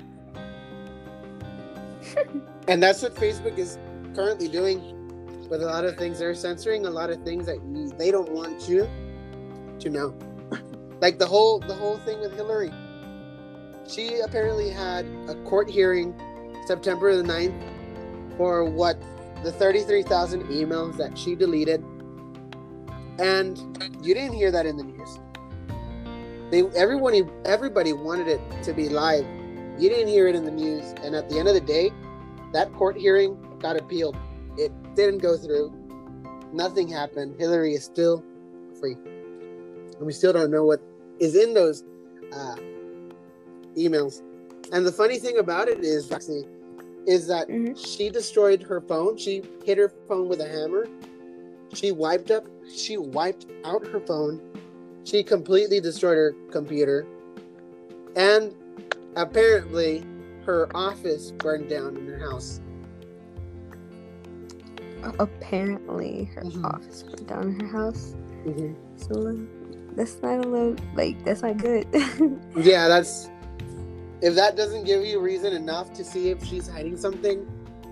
Speaker 2: And that's what Facebook is currently doing with a lot of things. They're censoring a lot of things that you, they don't want you to know. Like the whole the whole thing with Hillary. She apparently had a court hearing September the ninth for what the thirty-three thousand emails that she deleted. And you didn't hear that in the news. They everyone everybody wanted it to be live. You didn't hear it in the news, and at the end of the day, that court hearing got appealed. It didn't go through. Nothing happened. Hillary is still free. And we still don't know what is in those uh, emails. And the funny thing about it is, Roxy, is that
Speaker 3: Mhm.
Speaker 2: she destroyed her phone. She hit her phone with a hammer. She wiped up. She wiped out her phone. She completely destroyed her computer. And apparently, her office burned down in her house.
Speaker 3: Apparently, her
Speaker 2: Mhm.
Speaker 3: office burned down in her house.
Speaker 2: Mm-hmm.
Speaker 3: So that's not a little like that's not good.
Speaker 2: Yeah, that's. If that doesn't give you reason enough to see if she's hiding something,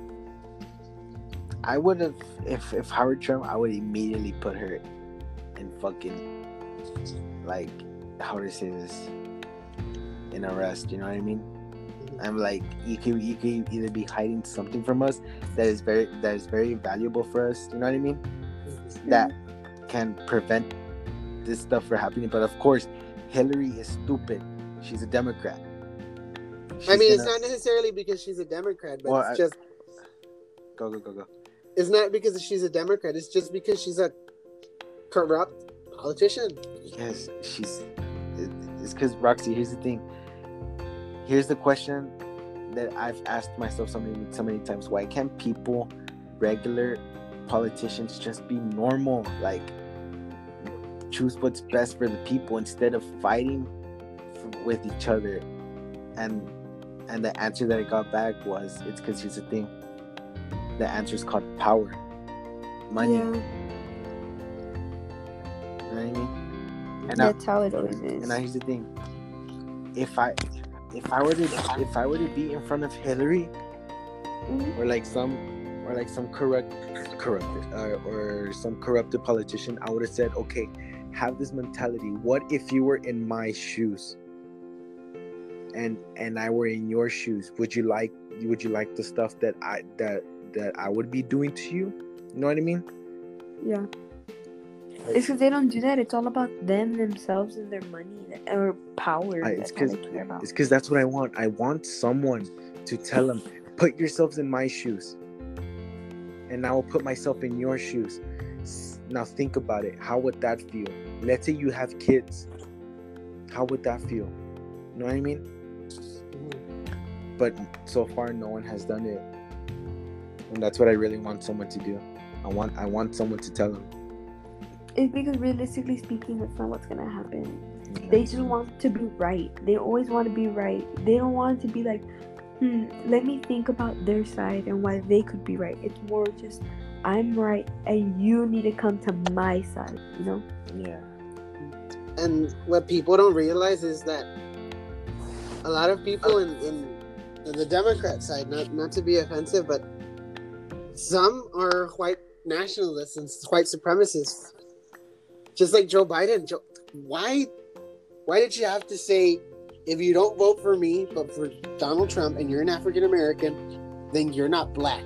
Speaker 1: I would have, if if I were Trump, I would immediately put her in fucking, like, how to say this, in arrest. You know what I mean? I'm like, you could you could either be hiding something from us that is very that is very valuable for us. You know what I mean? That can prevent this stuff from happening. But of course, Hillary is stupid. She's a Democrat.
Speaker 2: I mean,
Speaker 1: She's
Speaker 2: it's
Speaker 1: gonna-
Speaker 2: not necessarily because she's a Democrat, but
Speaker 1: Well,
Speaker 2: it's
Speaker 1: I-
Speaker 2: just.
Speaker 1: Go go go go.
Speaker 2: It's not because she's a Democrat. It's just because she's a corrupt politician.
Speaker 1: Yes, she's. It's because Roxy. Here's the thing. Here's the question that I've asked myself so many so many times: why can't people, regular politicians, just be normal? Like, choose what's best for the people instead of fighting f- with each other. And and the answer that I got back was, it's because here's the thing. The answer is called power, money.
Speaker 3: Yeah,
Speaker 1: You know what I mean? And now,
Speaker 3: that's how it always is.
Speaker 1: and now here's the thing. If I if I were to if I were to be in front of Hillary,
Speaker 3: Mhm.
Speaker 1: or like some or like some corrupt corrupted uh, or some corrupted politician, I would have said, okay, have this mentality. What if you were in my shoes? And and I were in your shoes. Would you like would you like the stuff that I that that I would be doing to you? You know what I mean?
Speaker 3: Yeah. It's because they don't do that. It's all about them, themselves, and their money or power.
Speaker 1: I- it's
Speaker 3: That's all they
Speaker 1: because
Speaker 3: care about.
Speaker 1: it's because that's what I want. I want someone to tell them, put yourselves in my shoes, and I will put myself in your shoes. S- Now think about it. How would that feel? Let's say you have kids. How would that feel? You know what I mean? but so far no one has done it, and that's what I really want someone to do. I want I want someone to tell them.
Speaker 3: It's because realistically speaking, that's not what's gonna happen.
Speaker 1: Yeah.
Speaker 3: They just want to be right. They always want to be right. They don't want to be like, hmm, let me think about their side and why they could be right. It's more just, I'm right and you need to come to my side, you know?
Speaker 1: Yeah.
Speaker 2: And what people don't realize is that a lot of people in, in, in the Democrat side, not, not to be offensive, but some are white nationalists and white supremacists. Just like Joe Biden. Joe, why, why did you have to say, if you don't vote for me, but for Donald Trump, and you're an African American, then you're not black?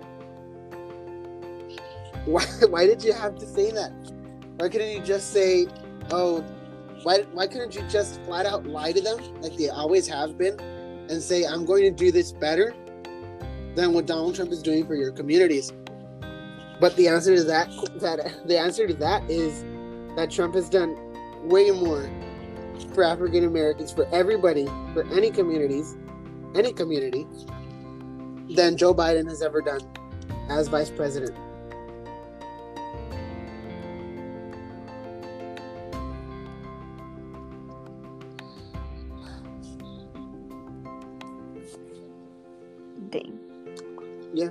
Speaker 2: Why, why did you have to say that? Why couldn't you just say, oh, why, why couldn't you just flat out lie to them, like they always have been, and say, I'm going to do this better than what Donald Trump is doing for your communities? But the answer to that, that the answer to that is that Trump has done way more for African Americans, for everybody, for any communities, any community, than Joe Biden has ever done as vice president.
Speaker 3: Dang.
Speaker 2: Yeah.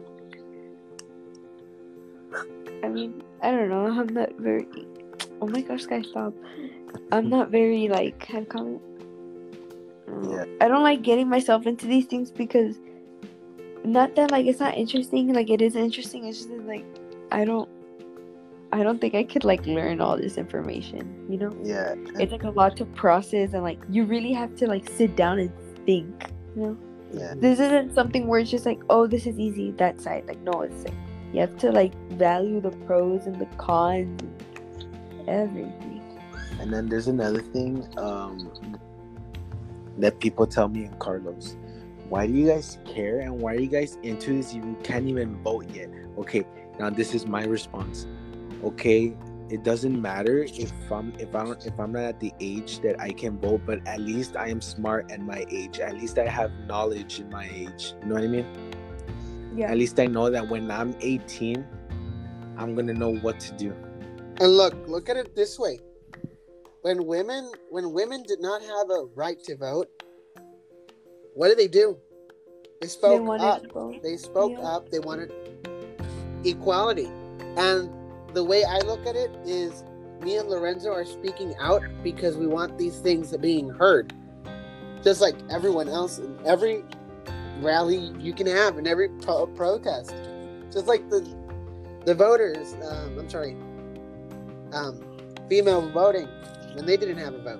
Speaker 3: I mean, I don't know. I'm not very. Oh my gosh, guys, stop. I'm not very, like, how to call it? Uh,
Speaker 1: Yeah.
Speaker 3: I don't like getting myself into these things because, not that, like, it's not interesting. Like, it is interesting. It's just, like, I don't, I don't think I could, like, learn all this information, you know?
Speaker 1: Yeah.
Speaker 3: It's, like, a lot to process, and, like, you really have to, like, sit down and think, you know?
Speaker 1: Yeah.
Speaker 3: This isn't something where it's just, like, oh, this is easy, that side. Like, no, it's, like, you have to, like, value the pros and the cons and everything.
Speaker 1: And then there's another thing um, that people tell me and Carlos. Why do you guys care and why are you guys into this? You can't even vote yet. Okay, now this is my response. Okay, it doesn't matter if I'm if I'm if I'm not at the age that I can vote, but at least I am smart at my age. At least I have knowledge in my age. You know what I mean?
Speaker 3: Yeah.
Speaker 1: At least I know that when I'm eighteen, I'm gonna know what to do.
Speaker 2: And look, look at it this way. When women, when women did not have a right to vote, what did they do? They spoke
Speaker 3: wanted
Speaker 2: up.
Speaker 3: to vote.
Speaker 2: They spoke
Speaker 3: Yeah.
Speaker 2: up. They wanted equality. And the way I look at it is, me and Lorenzo are speaking out because we want these things being heard. Just like everyone else in every rally you can have, in every pro- protest. Just like the the voters, um, I'm sorry, um, female voting, when they didn't have a vote.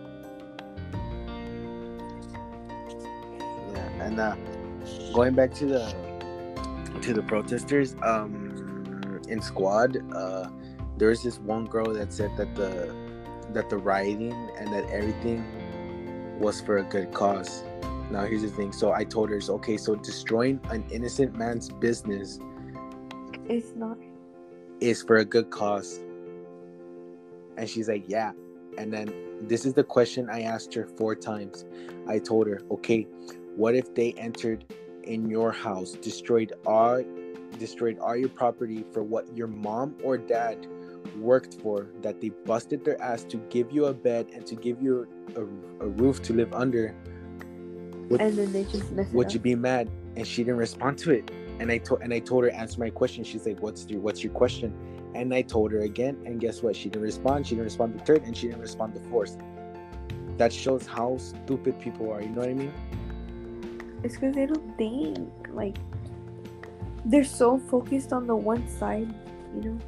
Speaker 1: Yeah, and uh, going back to the to the protesters, um, in Squad, uh, there was this one girl that said that the that the rioting and that everything was for a good cause. Now here's the thing. So I told her, so, okay, so destroying an innocent man's business
Speaker 3: It's not.
Speaker 1: is for a good cause. And she's like, yeah. And then this is the question I asked her four times. I told her, okay, what if they entered in your house, destroyed all destroyed all your property for what your mom or dad worked for, that they busted their ass to give you a bed and to give you a, a roof to live under? Would,
Speaker 3: And then they just mess it
Speaker 1: would
Speaker 3: up.
Speaker 1: you be mad? And she didn't respond to it. And I told and I told her, answer my question. She's like, what's your what's your question? And I told her again, and guess what? She didn't respond. She didn't respond the third, and she didn't respond the fourth. That shows how stupid people are. You know what I mean?
Speaker 3: It's because they don't think. Like, they're so focused on the one side, you know?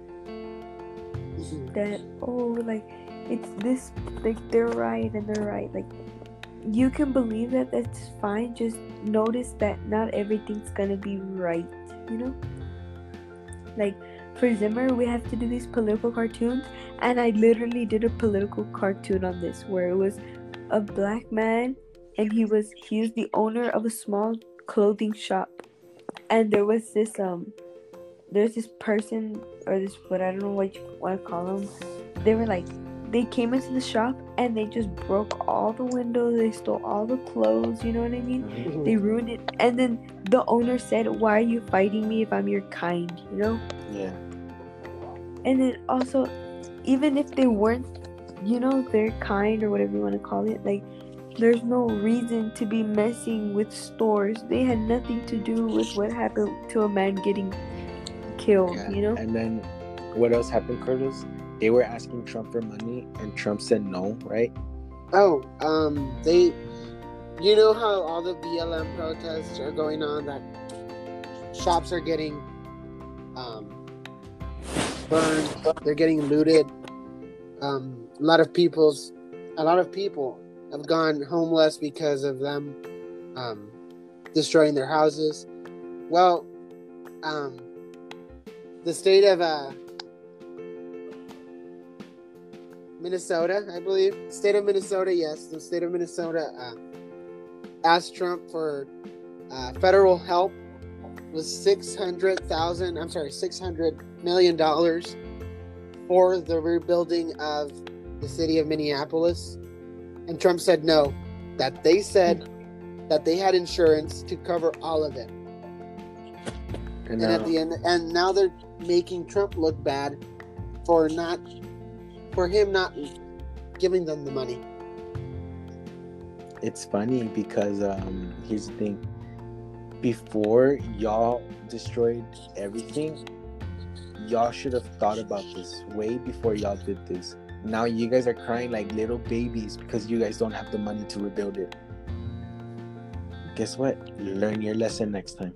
Speaker 3: That, oh, like, it's this, like, they're right and they're right. Like, you can believe that, that's fine. Just notice that not everything's gonna be right, you know? Like, for Zimmer, we have to do these political cartoons, and I literally did a political cartoon on this where it was a black man, and he was he was the owner of a small clothing shop, and there was this um there's this person, or this, what I don't know what you want to call them. They were like they came into the shop and they just broke all the windows. They stole all the clothes. You know what I mean?
Speaker 1: Mhm.
Speaker 3: They ruined it. And then the owner said, "Why are you fighting me if I'm your kind?" You know.
Speaker 1: Yeah.
Speaker 3: And then also, even if they weren't, you know, their kind or whatever you want to call it, like, there's no reason to be messing with stores. They had nothing to do with what happened to a man getting killed,
Speaker 1: Yeah.
Speaker 3: you know?
Speaker 1: And then what else happened, Carlos? They were asking Trump for money, and Trump said no, right?
Speaker 2: Oh, um, they, you know how all the B L M protests are going on, that shops are getting um, burned, they're getting looted. Um, a lot of people's, a lot of people have gone homeless because of them um, destroying their houses. Well, um, the state of uh, Minnesota, I believe, state of Minnesota, yes, the state of Minnesota uh, asked Trump for uh, federal help with six hundred thousand. I'm sorry, six hundred million dollars for the rebuilding of the city of Minneapolis, and Trump said no. That they said that they had insurance to cover all of it,
Speaker 1: And,
Speaker 2: and
Speaker 1: uh,
Speaker 2: at the end, and now they're making Trump look bad for not, for him not giving them the money.
Speaker 1: it's funny because um, here's the thing. Before y'all destroyed everything, y'all should have thought about this way before y'all did this. Now you guys are crying like little babies because you guys don't have the money to rebuild it. Guess what? Learn your lesson next time.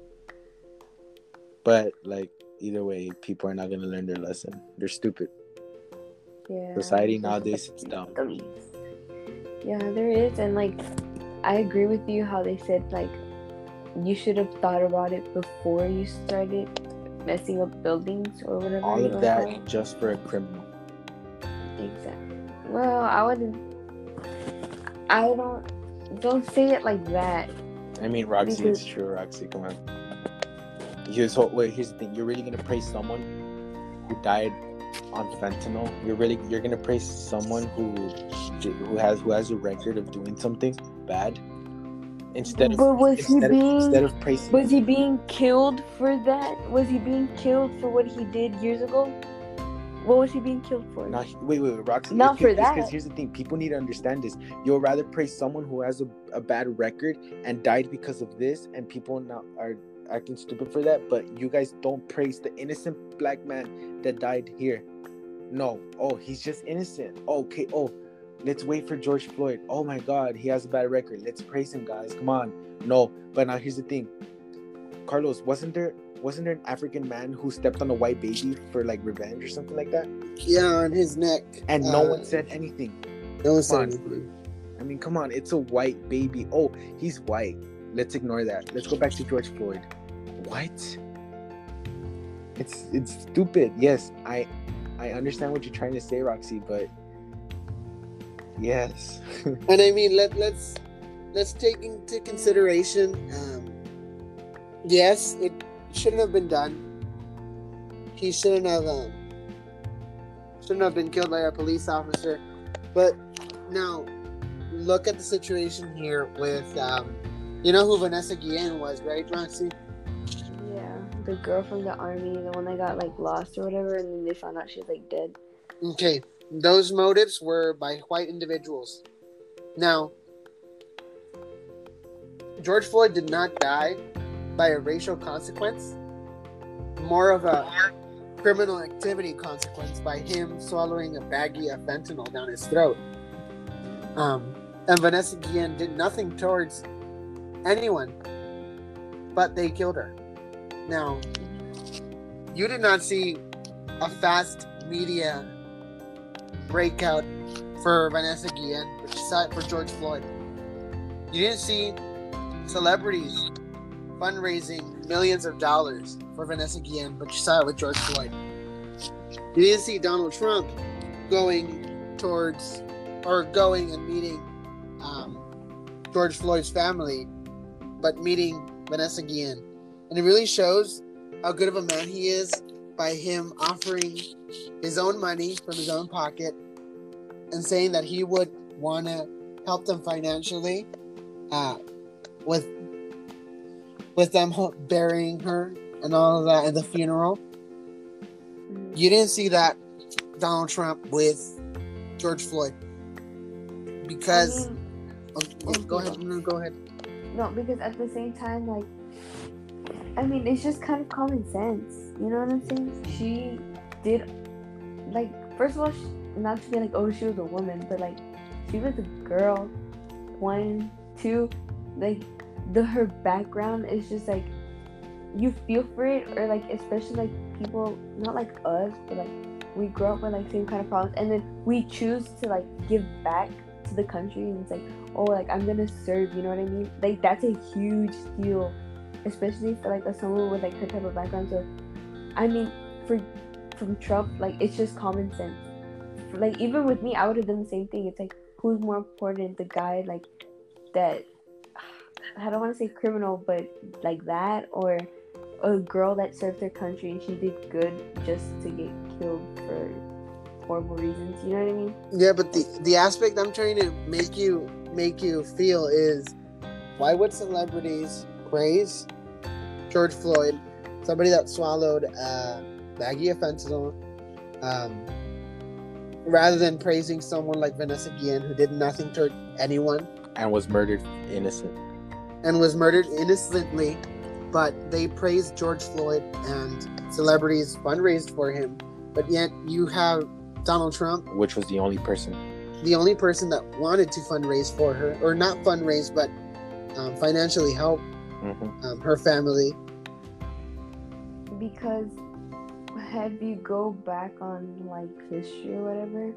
Speaker 1: But like either way, people are not gonna learn their lesson. They're stupid.
Speaker 3: Yeah.
Speaker 1: Society nowadays, it's dumb.
Speaker 3: Yeah, there is. And, like, I agree with you how they said, like, you should have thought about it before you started messing up buildings or whatever.
Speaker 1: All
Speaker 3: you
Speaker 1: of
Speaker 3: wanna call
Speaker 1: that
Speaker 3: it.
Speaker 1: just for a criminal.
Speaker 3: Exactly. Well, I wouldn't. I don't. Don't say it like that.
Speaker 1: I mean, Roxy,
Speaker 3: Because-
Speaker 1: it's true, Roxy. Come on. Here's what. Wait, here's the thing. You're really gonna praise someone who died on fentanyl? You're really you're gonna praise someone who who has who has a record of doing something bad instead of
Speaker 3: But was he
Speaker 1: instead, of,
Speaker 3: being-
Speaker 1: instead of praising.
Speaker 3: Was he being killed for that? Was he being killed for what he did years ago? What was he being killed for?
Speaker 1: Not, wait, wait, wait, Roxy.
Speaker 3: Not
Speaker 1: it's,
Speaker 3: for
Speaker 1: it's,
Speaker 3: that.
Speaker 1: Because here's the thing: people need to understand this. You'll rather praise someone who has a, a bad record and died because of this, and people now are acting stupid for that. But you guys don't praise the innocent black man that died here. No, oh, he's just innocent. Okay, oh, let's wait for George Floyd. Oh my God, he has a bad record. Let's praise him, guys. Come on. No, but now here's the thing. Carlos, wasn't there wasn't there an African man who stepped on a white baby for like revenge or something like that?
Speaker 2: Yeah, on his neck.
Speaker 1: And no
Speaker 2: Uh,
Speaker 1: one said anything.
Speaker 2: No one
Speaker 1: Come
Speaker 2: said
Speaker 1: on.
Speaker 2: anything.
Speaker 1: I mean, come on, it's a white baby. Oh, he's white. Let's ignore that. Let's go back to George Floyd. What? It's it's stupid. Yes, I I understand what you're trying to say, Roxy, but yes.
Speaker 2: And I mean, let let's let's take into consideration. Um, yes, it shouldn't have been done. He shouldn't have um, shouldn't have been killed by a police officer. But now, look at the situation here with um, you know who Vanessa Guillen was, right, Roxy?
Speaker 3: Yeah, the girl from the army, the one that got like lost or whatever, and then they found out she was like dead.
Speaker 2: Okay, those motives were by white individuals. Now, George Floyd did not die by a racial consequence, more of a criminal activity consequence by him swallowing a baggie of fentanyl down his throat. Um, and Vanessa Guillen did nothing towards anyone, but they killed her. Now, you did not see a fast media breakout for Vanessa Guillen, but you saw it for George Floyd. You didn't see celebrities fundraising millions of dollars for Vanessa Guillen, but you saw it with George Floyd. You didn't see Donald Trump going towards or going and meeting um, George Floyd's family, but meeting Vanessa Guillen. And it really shows how good of a man he is by him offering his own money from his own pocket and saying that he would want to help them financially, uh, with with them burying her and all of that at the funeral.
Speaker 3: Mhm.
Speaker 2: You didn't see that Donald Trump with George Floyd because.
Speaker 3: I mean,
Speaker 2: oh, yeah, go ahead. No, go ahead.
Speaker 3: no, because at the same time, like, I mean, it's just kind of common sense. You know what I'm saying? She did, like, first of all, she, not to be like, oh, she was a woman, but like, she was a girl. One, two, like, the her background is just like, you feel for it, or like, especially like people, not like us, but like, we grow up with like same kind of problems, and then we choose to like give back to the country, and it's like, oh, like I'm gonna serve, you know what I mean? Like that's a huge deal, especially for like a someone with like her type of background. So, I mean, for from Trump, like it's just common sense. Like even with me, I would have done the same thing. It's like, who's more important, the guy like that? I don't want to say criminal, but like that, or a girl that served her country and she did good just to get killed for horrible reasons. You know what I mean?
Speaker 2: Yeah, but the the aspect I'm trying to make you make you feel is, why would celebrities praise George Floyd, somebody that swallowed a baggie of fentanyl, um, rather than praising someone like Vanessa Guillen, who did nothing to anyone
Speaker 1: And was murdered innocent.
Speaker 2: and was murdered innocently, but they praised George Floyd and celebrities fundraised for him, but yet you have Donald Trump,
Speaker 1: Which was the only person.
Speaker 2: the only person that wanted to fundraise for her, or not fundraise, but um, financially help
Speaker 1: Mm-hmm.
Speaker 2: um, her family.
Speaker 3: Because have you go back on like history or whatever,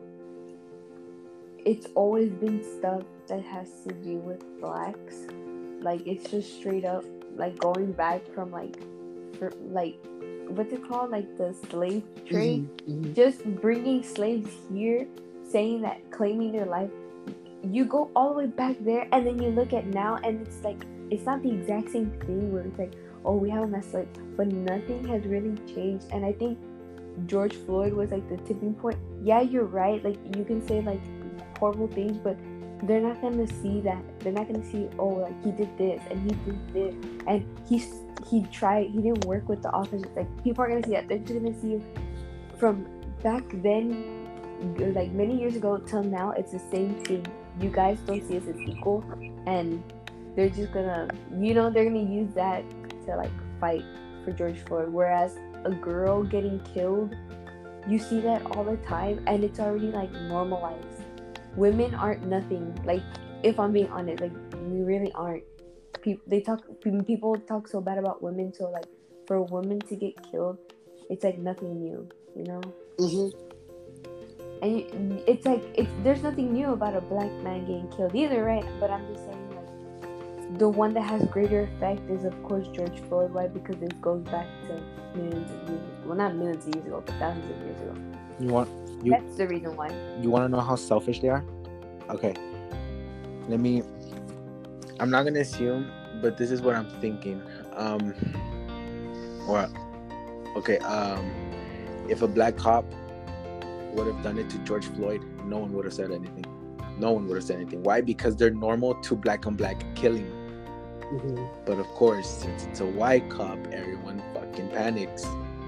Speaker 3: it's always been stuff that has to do with blacks. Like it's just straight up like going back from like for like what's it called, like the slave trade.
Speaker 2: Mhm, mhm.
Speaker 3: Just bringing slaves here, saying that, claiming their life. You go all the way back there, and then you look at now, and it's like it's not the exact same thing where it's like, oh, we have a mess like, but nothing has really changed. And I think George Floyd was like the tipping point. Yeah, you're right. Like you can say like horrible things, but they're not gonna see that. They're not gonna see, oh, like he did this and he did this, and he he tried. He didn't work with the officers. Like people aren't gonna see that. They're just gonna see from back then, like many years ago till now. It's the same thing. You guys don't see us as equal, and they're just gonna, you know, they're gonna use that to like fight for George Floyd. Whereas a girl getting killed, you see that all the time, and it's already like normalized. Women aren't nothing. Like, if I'm being honest, like we really aren't. People they talk. People talk so bad about women. So like, for a woman to get killed, it's like nothing new, you know.
Speaker 2: Mhm.
Speaker 3: And you- it's like it's there's nothing new about a black man getting killed either, right? But I'm just saying, like, the one that has greater effect is of course George Floyd. Why? Because it goes back to millions of years. Well, not millions of years ago, but thousands of years ago.
Speaker 1: You want you
Speaker 3: That's the reason why.
Speaker 1: you want to know how selfish they are? Okay. Let me. I'm not gonna assume, but this is what I'm thinking. Um. Or, okay. Um, if a black cop would have done it to George Floyd, no one would have said anything. No one would have said anything. Why? Because they're normal to black on black killing.
Speaker 2: Mhm.
Speaker 1: But of course, since it's a white cop, everyone fucking panics.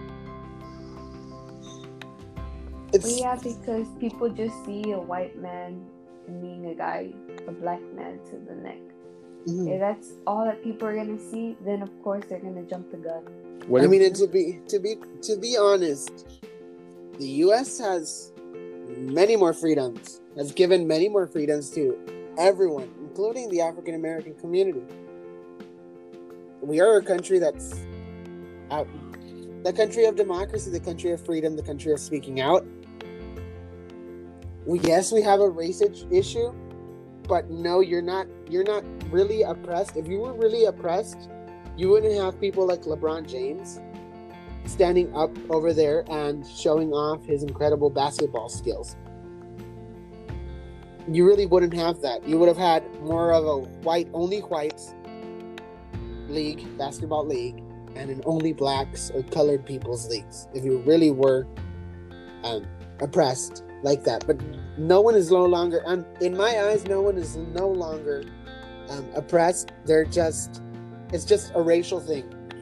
Speaker 3: Well,
Speaker 2: It's
Speaker 3: yeah, because people just see a white man kneeing a guy, a black man to the neck.
Speaker 2: mhm.
Speaker 3: If that's all that people are gonna see, then of course they're gonna jump the gun.
Speaker 1: What
Speaker 2: I
Speaker 1: if-
Speaker 2: mean, and to be to be to be honest, the U S has many more freedoms. Has given many more freedoms to everyone, including the African American community. We are a country that's uh, the country of democracy, the country of freedom, the country of speaking out. We, yes, we have a race issue, but no, you're not. You're not really oppressed. If you were really oppressed, you wouldn't have people like LeBron James standing up over there and showing off his incredible basketball skills. You really wouldn't have that. You would have had more of a white, only whites league, basketball league, and an only blacks or colored people's leagues if you really were um, oppressed. like that. But no one is no longer, um, in my eyes, no one is no longer um, oppressed. They're just, it's just a racial thing.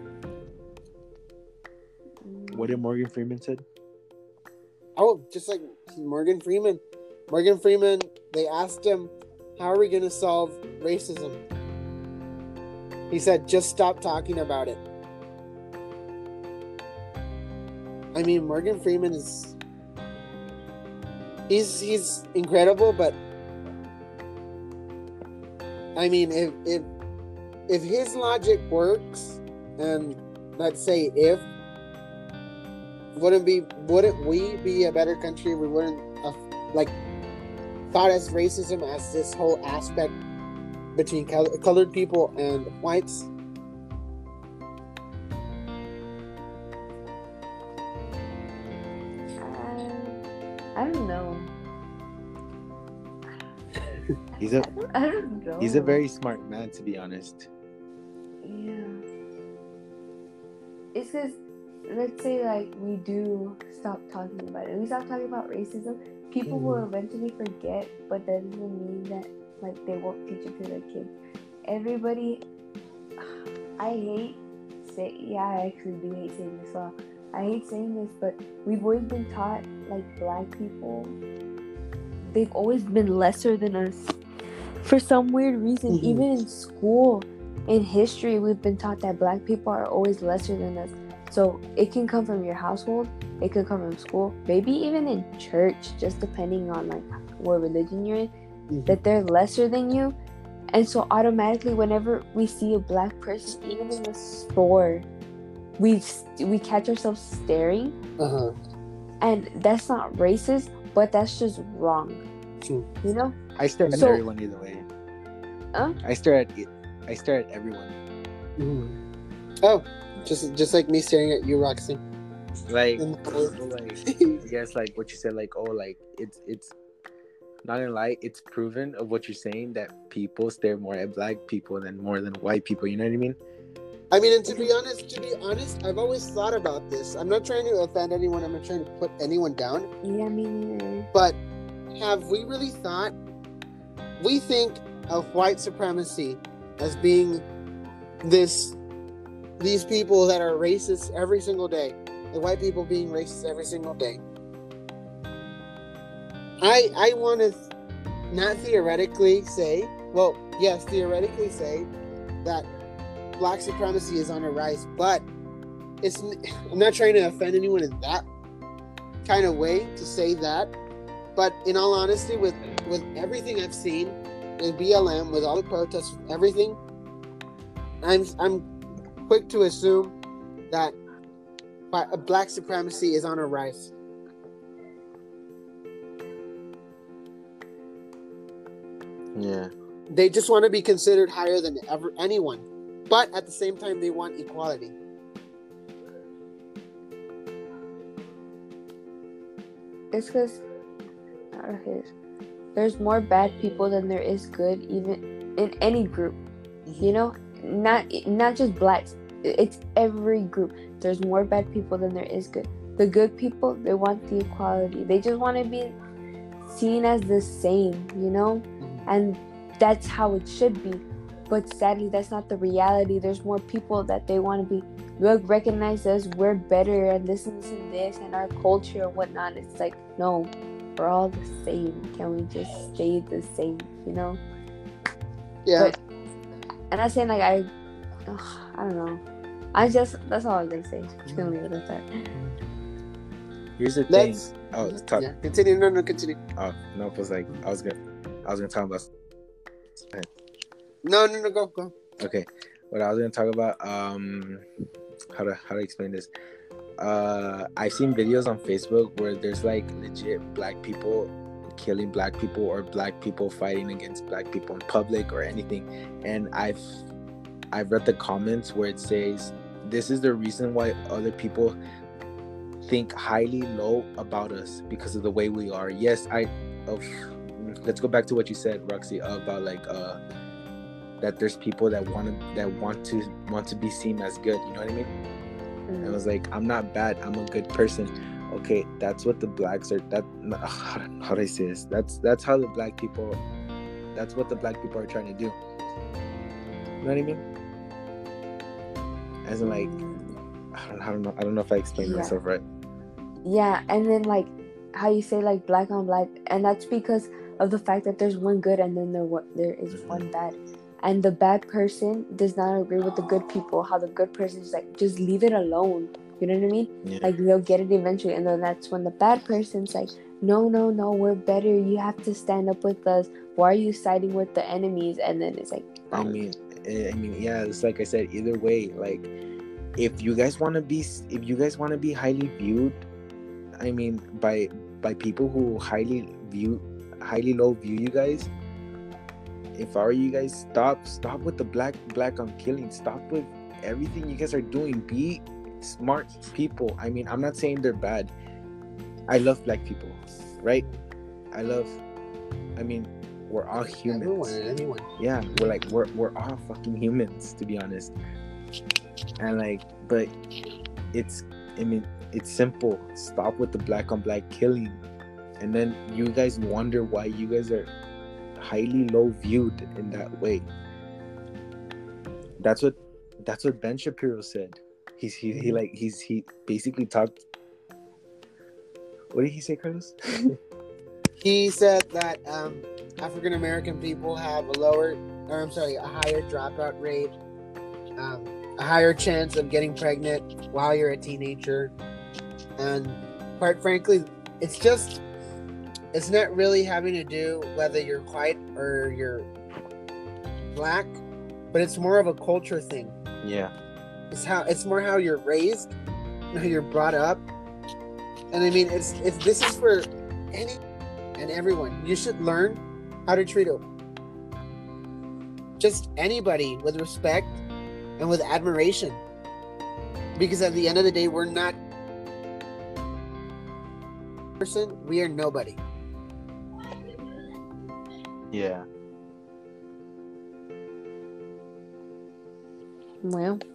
Speaker 1: What did Morgan Freeman said?
Speaker 2: Oh, just like Morgan Freeman. Morgan Freeman, they asked him, how are we going to solve racism? He said, just stop talking about it. I mean, Morgan Freeman is, he's he's incredible, but I mean, if if if his logic works, and let's say if, wouldn't be wouldn't we be a better country if we wouldn't uh, like thought as racism as this whole aspect between col- colored people and whites?
Speaker 3: I don't know.
Speaker 1: He's a
Speaker 3: I don't, I don't know.
Speaker 1: he's a very smart man, to be honest.
Speaker 3: Yeah. It's because, let's say, like, we do stop talking about it. We stop talking about racism. People
Speaker 2: Mm-hmm.
Speaker 3: will eventually forget, but that doesn't mean that, like, they won't teach it to their kids. Everybody, I hate say, yeah, I actually do hate saying this. Well, I hate saying this, but we've always been taught, like, black people, they've always been lesser than us for some weird reason.
Speaker 2: Mhm.
Speaker 3: Even in school, in history, we've been taught that black people are always lesser than us. So it can come from your household, it could come from school, maybe even in church, just depending on, like, what religion you're in,
Speaker 2: Mhm.
Speaker 3: that they're lesser than you. And so automatically, whenever we see a black person, even in the store, we we catch ourselves staring,
Speaker 2: Uh-huh.
Speaker 3: and that's not racist, but that's just wrong.
Speaker 2: True.
Speaker 3: You know?
Speaker 1: I stare at
Speaker 3: So-
Speaker 1: everyone either way.
Speaker 3: Huh?
Speaker 1: I stare at it. I stare at everyone.
Speaker 2: Mhm. Oh, just just like me staring at you, Roxy.
Speaker 1: Like,
Speaker 2: In the
Speaker 1: so,
Speaker 2: cold.
Speaker 1: like, I guess like what you said, like, oh, like it's it's not gonna lie, it's proven of what you're saying that people stare more at black people than more than white people. You know what I mean?
Speaker 2: I mean, and to be honest, to be honest, I've always thought about this. I'm not trying to offend anyone. I'm not trying to put anyone down.
Speaker 3: Yeah, me neither.
Speaker 2: But have we really thought? We think of white supremacy as being this, these people that are racist every single day. The white people being racist every single day. I I want to not theoretically say, well, yes, theoretically say that black supremacy is on a rise, but it's. I'm not trying to offend anyone in that kind of way to say that. But in all honesty, with with everything I've seen in B L M, with all the protests, with everything, I'm I'm quick to assume that black supremacy is on a rise.
Speaker 1: Yeah.
Speaker 2: They just want to be considered higher than ever anyone, but at the same time, they want equality.
Speaker 3: It's because there's more bad people than there is good, even in any group. You know, not not just blacks. It's every group. There's more bad people than there is good. The good people, they want the equality. They just want to be seen as the same, you know? And that's how it should be. But sadly, that's not the reality. There's more people that they want to be, look, recognize us, we're better, and this and this and this, and our culture and whatnot. It's like, no, we're all the same. Can we just stay the same, you know?
Speaker 2: Yeah.
Speaker 3: But, and I'm saying, like, I, ugh, I don't know. I just, that's all I'm going to say. I'm just going to leave it at that.
Speaker 1: Here's the thing.
Speaker 2: Let's.
Speaker 1: Oh, talk.
Speaker 2: Yeah. Continue. No, no, continue.
Speaker 1: Oh no, it was like I was gonna, I was gonna talk about.
Speaker 2: No, no, no. Go, go.
Speaker 1: Okay, what I was gonna talk about. Um, how to how to explain this? Uh, I've seen videos on Facebook where there's like legit black people killing black people or black people fighting against black people in public or anything, and I've I've read the comments where it says this is the reason why other people think highly low about us because of the way we are. Yes, I. Oh, let's go back to what you said, Roxy, about like uh that there's people that want to that want to want to be seen as good. You know what I mean?
Speaker 3: Mm.
Speaker 1: I was like, I'm not bad. I'm a good person. okay, that's what the blacks are. That how, how do I say this? That's that's how the black people. That's what the black people are trying to do. You know what I mean? As in, like, I don't, I don't know. I don't know if I explained
Speaker 3: Yeah.
Speaker 1: myself right.
Speaker 3: Yeah, and then like how you say like black on black, and that's because of the fact that there's one good and then there wa- there is one bad, and the bad person does not agree with the good people. How the good person is like, just leave it alone. You know what I mean?
Speaker 1: Yeah.
Speaker 3: Like they'll get it eventually, and then that's when the bad person's like, no, no, no, we're better. You have to stand up with us. Why are you siding with the enemies? And then it's like,
Speaker 1: I
Speaker 3: oh,
Speaker 1: mean, eh, I mean, yeah. It's like I said. Either way, like, if you guys want to be, if you guys want to be highly viewed, I mean, by by people who highly view, highly low view you guys. If I were you guys, stop, stop with the black, black on killing. Stop with everything you guys are doing. Be smart people. I mean, I'm not saying they're bad. I love black people, right? I love. I mean, we're all humans.
Speaker 2: Everyone, anyone.
Speaker 1: Yeah, we're like we're we're all fucking humans, to be honest. And like, but it's. I mean, it's simple. Stop with the black on black killing, and then you guys wonder why you guys are highly low viewed in that way. That's what. That's what Ben Shapiro said. He's he, he like he's he basically talked. What did he say, Carlos?
Speaker 2: He said that um, African American people have a lower, or I'm sorry, a higher dropout rate, um, a higher chance of getting pregnant while you're a teenager, and quite frankly, it's just, it's not really having to do whether you're white or you're black, but it's more of a culture thing.
Speaker 1: Yeah.
Speaker 2: It's how it's more how you're raised, how you're brought up, and I mean, it's it's this is for any and everyone. You should learn how to treat it. Just anybody with respect and with admiration, because at the end of the day, we're not person. We are nobody.
Speaker 1: Yeah.
Speaker 3: well.